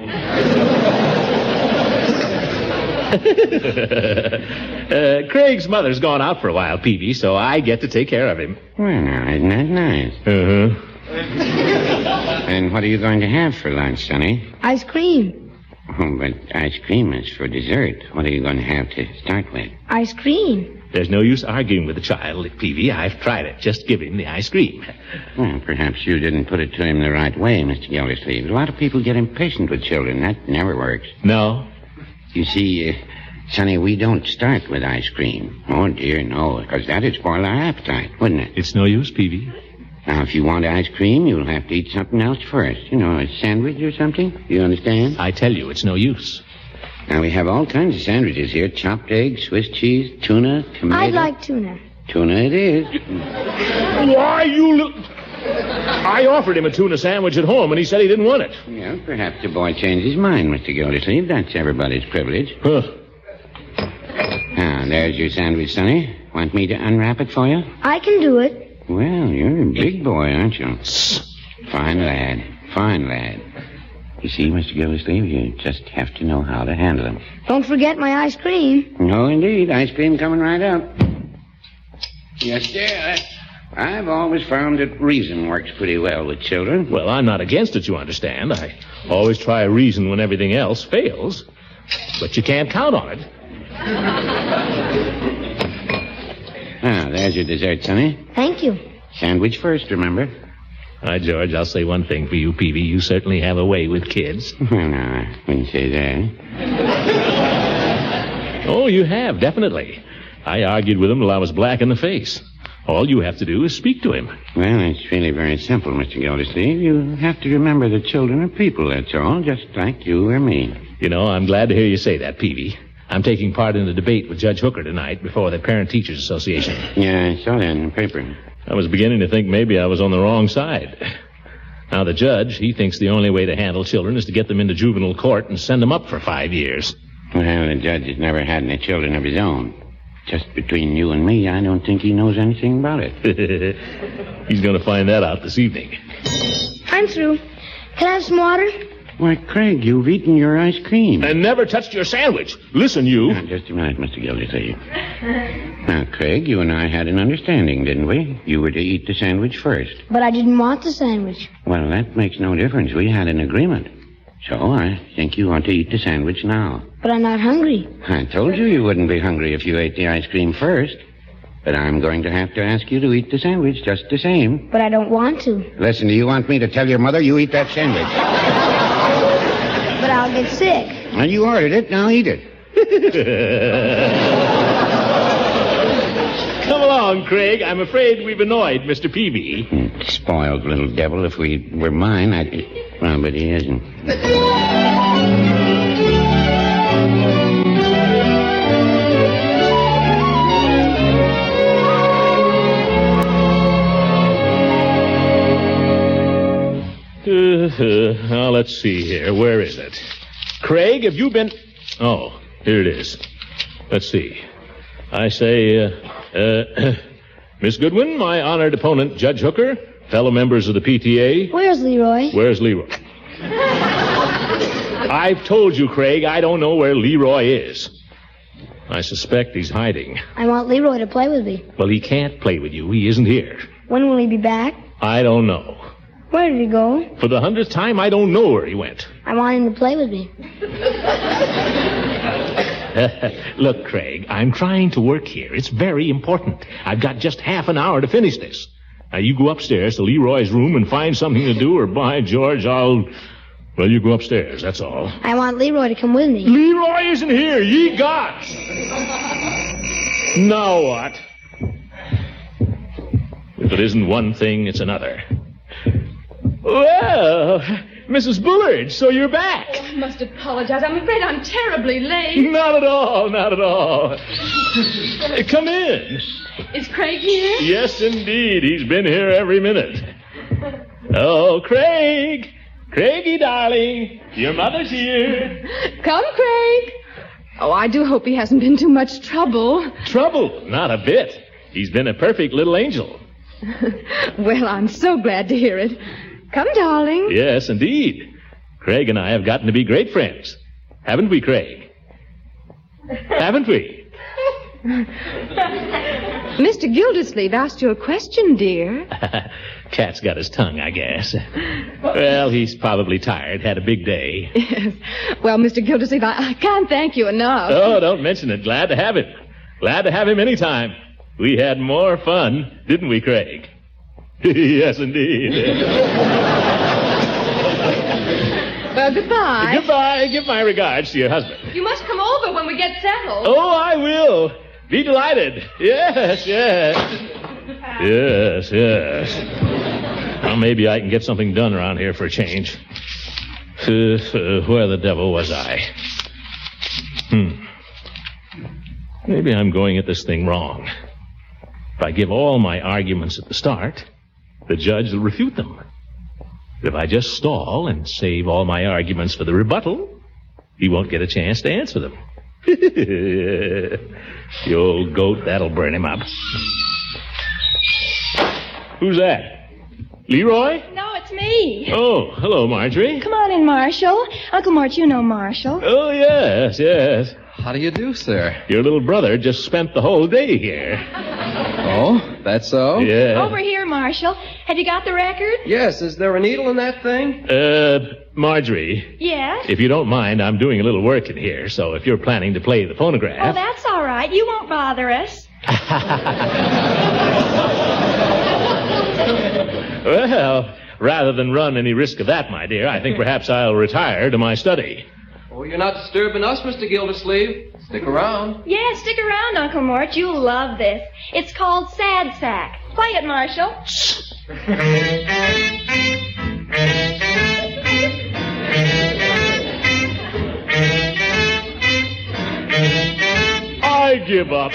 S: Craig's mother's gone out for a while, Peavy, so I get to take care of him.
M: Well, now, isn't that nice?
S: Uh-huh.
M: And what are you going to have for lunch, Sonny?
J: Ice cream.
M: Oh, but ice cream is for dessert. What are you going to have to start with?
J: Ice cream.
S: There's no use arguing with the child, Peavy. I've tried it. Just give him the ice cream.
M: Well, perhaps you didn't put it to him the right way, Mr. Gildersleeve. A lot of people get impatient with children. That never works.
S: No?
M: You see, Sonny, we don't start with ice cream. Oh, dear, no, because that'd spoil our appetite, wouldn't it?
S: It's no use, Peavy.
M: Now, if you want ice cream, you'll have to eat something else first. You know, a sandwich or something. You understand?
S: I tell you, it's no use.
M: Now, we have all kinds of sandwiches here. Chopped eggs, Swiss cheese, tuna, tomato.
J: I'd like tuna.
M: Tuna it is.
S: Why, I offered him a tuna sandwich at home, and he said he didn't want it.
M: Well, perhaps the boy changed his mind, Mr. Gildersleeve. That's everybody's privilege.
S: Huh.
M: Now, there's your sandwich, Sonny. Want me to unwrap it for you?
J: I can do it.
M: Well, you're a big boy, aren't you? Fine lad. Fine lad. You see, Mr. Gildersleeve, you just have to know how to handle him.
J: Don't forget my ice cream.
M: No, indeed. Ice cream coming right up. Yes, sir. I've always found that reason works pretty well with children.
S: Well, I'm not against it, you understand. I always try reason when everything else fails. But you can't count on it.
M: Now, there's your dessert, Sonny.
J: Thank you.
M: Sandwich first, remember?
S: Hi, George, I'll say one thing for you, Peavy. You certainly have a way with kids.
M: Well, no, I wouldn't say that.
S: Oh, you have, definitely. I argued with him till I was black in the face. All you have to do is speak to him.
M: Well, it's really very simple, Mr. Gildersleeve. You have to remember that children are people, that's all, just like you or me.
S: You know, I'm glad to hear you say that, Peavy. I'm taking part in a debate with Judge Hooker tonight before the Parent Teachers Association.
M: Yeah, I saw that in the paper.
S: I was beginning to think maybe I was on the wrong side. Now, the judge, he thinks the only way to handle children is to get them into juvenile court and send them up for 5 years.
M: Well, the judge has never had any children of his own. Just between you and me, I don't think he knows anything about it.
S: He's going to find that out this evening.
J: I'm through. Can I have some water?
M: Why, Craig, you've eaten your ice cream.
S: And never touched your sandwich. Listen, you.
M: Now, just a minute, Mr. Gildersleeve. Now, Craig, you and I had an understanding, didn't we? You were to eat the sandwich first.
J: But I didn't want the sandwich.
M: Well, that makes no difference. We had an agreement. So I think you ought to eat the sandwich now.
J: But I'm not hungry.
M: I told you you wouldn't be hungry if you ate the ice cream first. But I'm going to have to ask you to eat the sandwich just the same.
J: But I don't want to.
M: Listen, do you want me to tell your mother you eat that sandwich?
J: But I'll get sick.
M: Well, you ordered it. Now eat it.
S: Come along, Craig. I'm afraid we've annoyed Mr. Peavy.
M: Spoiled little devil. If he were mine, I'd... Well, but he isn't.
S: Now, let's see here. Where is it? Craig, have you been... Oh, here it is. Let's see. I say, Miss Goodwin, my honored opponent, Judge Hooker, fellow members of the PTA.
J: Where's Leroy?
S: Where's Leroy? I've told you, Craig, I don't know where Leroy is. I suspect he's hiding.
J: I want Leroy to play with me.
S: Well, he can't play with you. He isn't here.
J: When will he be back?
S: I don't know.
J: Where did he go?
S: For the 100th time, I don't know where he went.
J: I want him to play with me.
S: Look, Craig, I'm trying to work here. It's very important. I've got just half an hour to finish this. Now, you go upstairs to Leroy's room and find something to do, or by George, Well, you go upstairs, that's all.
J: I want Leroy to come with me.
S: Leroy isn't here. Ye gods! Now what? If it isn't one thing, it's another. Well, Mrs. Bullard, so you're back.
K: Oh, I must apologize. I'm afraid I'm terribly late.
S: Not at all, not at all. Come in.
K: Is Craig here?
S: Yes, indeed. He's been here every minute. Oh, Craig. Craigie, darling, your mother's here.
K: Come, Craig. Oh, I do hope he hasn't been too much trouble.
S: Trouble? Not a bit. He's been a perfect little angel.
K: Well, I'm so glad to hear it. Come, darling.
S: Yes, indeed. Craig and I have gotten to be great friends. Haven't we, Craig? Haven't we?
K: Mr. Gildersleeve asked you a question, dear.
S: Cat's got his tongue, I guess. Well, he's probably tired. Had a big day.
K: Yes. Well, Mr. Gildersleeve, I can't thank you enough.
S: Oh, don't mention it. Glad to have him. Glad to have him anytime. We had more fun, didn't we, Craig? Yes, indeed.
K: Well, goodbye.
S: Goodbye. Give my regards to your husband.
K: You must come over when we get settled.
S: Oh, I will. Be delighted. Yes, yes. Yes, yes. Well, maybe I can get something done around here for a change. Where the devil was I? Maybe I'm going at this thing wrong. If I give all my arguments at the start, the judge will refute them. If I just stall and save all my arguments for the rebuttal, he won't get a chance to answer them. The old goat, that'll burn him up. Who's that? Leroy?
O: No, it's me.
S: Oh, hello, Marjorie.
O: Come on in, Marshall. Uncle Mort, you know Marshall.
S: Oh, yes, yes.
P: How do you do, sir?
S: Your little brother just spent the whole day here.
P: Oh, that's so?
S: Yeah.
O: Over here, Marshall. Have you got the record?
P: Yes, is there a needle in that thing?
S: Marjorie.
O: Yes?
S: If you don't mind, I'm doing a little work in here, so if you're planning to play the phonograph...
O: Oh, that's all right. You won't bother us.
S: Well, rather than run any risk of that, my dear, I think perhaps I'll retire to my study.
P: Oh, you're not disturbing us, Mr. Gildersleeve. Stick around.
O: Yeah, stick around, Uncle Mort. You'll love this. It's called Sad Sack. Play it, Marshall.
S: I give up.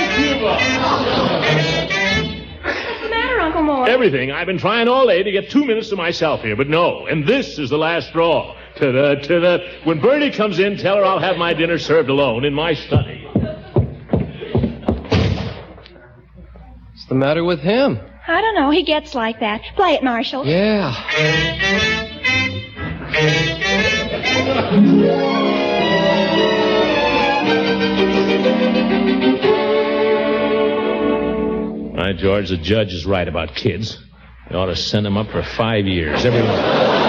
O: What's the matter, Uncle Mort?
S: Everything. I've been trying all day to get 2 minutes to myself here, but no. And this is the last straw. When Bertie comes in, tell her I'll have my dinner served alone in my study.
P: What's the matter with him?
O: I don't know. He gets like that. Play it, Marshall.
P: Yeah.
S: Right, George, the judge is right about kids. They ought to send them up for 5 years. Everyone.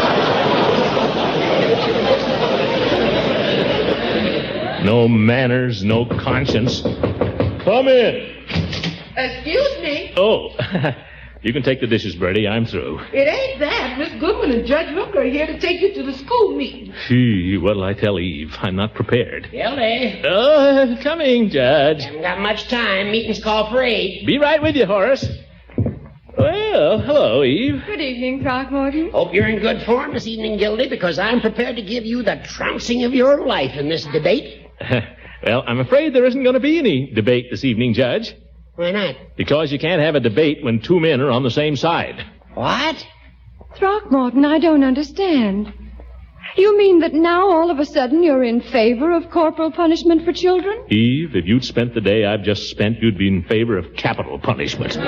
S: No manners, no conscience. Come in.
V: Excuse me.
S: Oh, You can take the dishes, Bertie. I'm through.
V: It ain't that. Miss Goodwin and Judge Hooker are here to take you to the school meeting.
S: Gee, what'll I tell Eve? I'm not prepared.
U: Gildy.
S: Coming, Judge.
U: Haven't got much time. Meeting's called for 8.
S: Be right with you, Horace. Well, hello, Eve.
T: Good evening, Throckmorton.
U: Hope you're in good form this evening, Gildy, because I'm prepared to give you the trouncing of your life in this debate.
S: Well, I'm afraid there isn't going to be any debate this evening, Judge.
U: Why not?
S: Because you can't have a debate when 2 men are on the same side.
U: What?
T: Throckmorton, I don't understand. You mean that now all of a sudden you're in favor of corporal punishment for children?
S: Eve, if you'd spent the day I've just spent, you'd be in favor of capital punishment.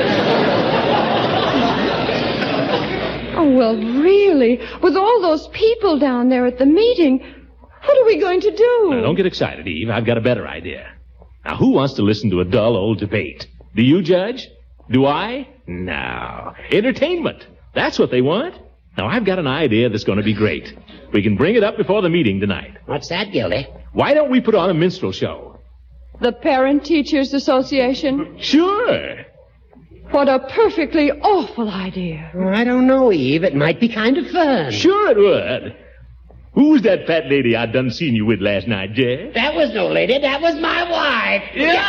T: Oh, well, really? With all those people down there at the meeting, what are we going to do?
S: Now, don't get excited, Eve. I've got a better idea. Now, who wants to listen to a dull old debate? Do you, Judge? Do I? No. Entertainment. That's what they want. Now, I've got an idea that's going to be great. We can bring it up before the meeting tonight.
U: What's that, Gildy?
S: Why don't we put on a minstrel show?
T: The Parent Teachers Association?
S: Sure.
T: What a perfectly awful idea.
U: Well, I don't know, Eve. It might be kind of fun.
S: Sure it would. Who was that fat lady I done seen you with last night, Jay?
U: That was no lady. That was my wife.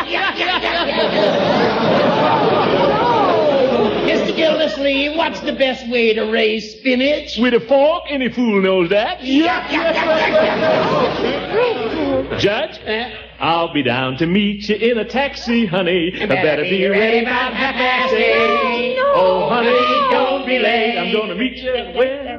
U: Mr. Gildersleeve, what's the best way to raise spinach?
S: With a fork? Any fool knows that. Judge? I'll be down to meet you in a taxi, honey. Better be ready about 8:30. Oh, honey, don't be late. I'm going to meet you where...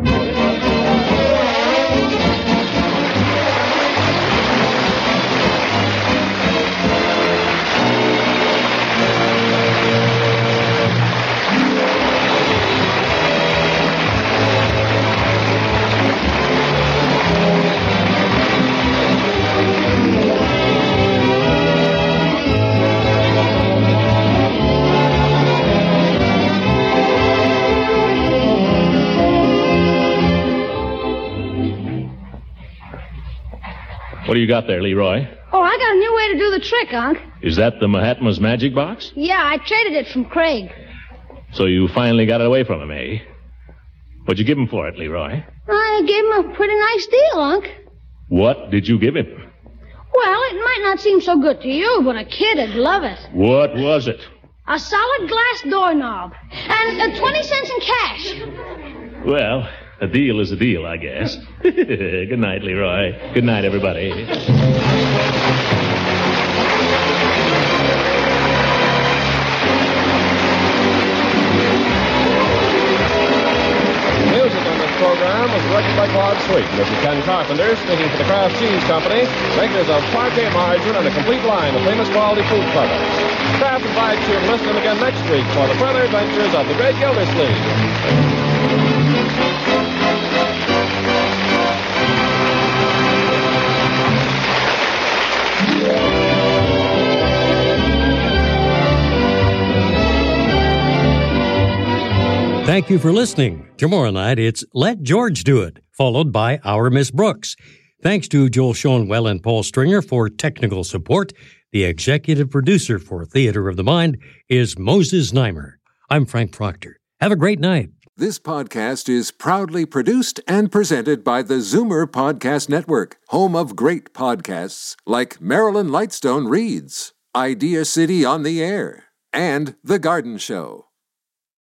S: What do you got there, Leroy?
A: Oh, I got a new way to do the trick, Unc.
S: Is that the Mahatma's magic box?
A: Yeah, I traded it from Craig.
S: So you finally got it away from him, eh? What'd you give him for it, Leroy?
A: I gave him a pretty nice deal, Unc.
S: What did you give him?
A: Well, it might not seem so good to you, but a kid'd love it.
S: What was it?
A: A solid glass doorknob. And 20 cents in cash.
S: Well, a deal is a deal, I guess. Good night, Leroy. Good night, everybody.
R: Music on this program was directed by Claude Sweet. This is Ken Carpenter speaking for the Kraft Cheese Company, makers of parquet margarine and a complete line of famous quality food products. Kraft invites you to listen to them again next week for the further adventures of the Great Gildersleeve.
B: Thank you for listening. Tomorrow night, it's Let George Do It, followed by Our Miss Brooks. Thanks to Joel Schoenwell and Paul Stringer for technical support. The executive producer for Theater of the Mind is Moses Neimer. I'm Frank Proctor. Have a great night.
L: This podcast is proudly produced and presented by the Zoomer Podcast Network, home of great podcasts like Marilyn Lightstone Reads, Idea City on the Air, and The Garden Show.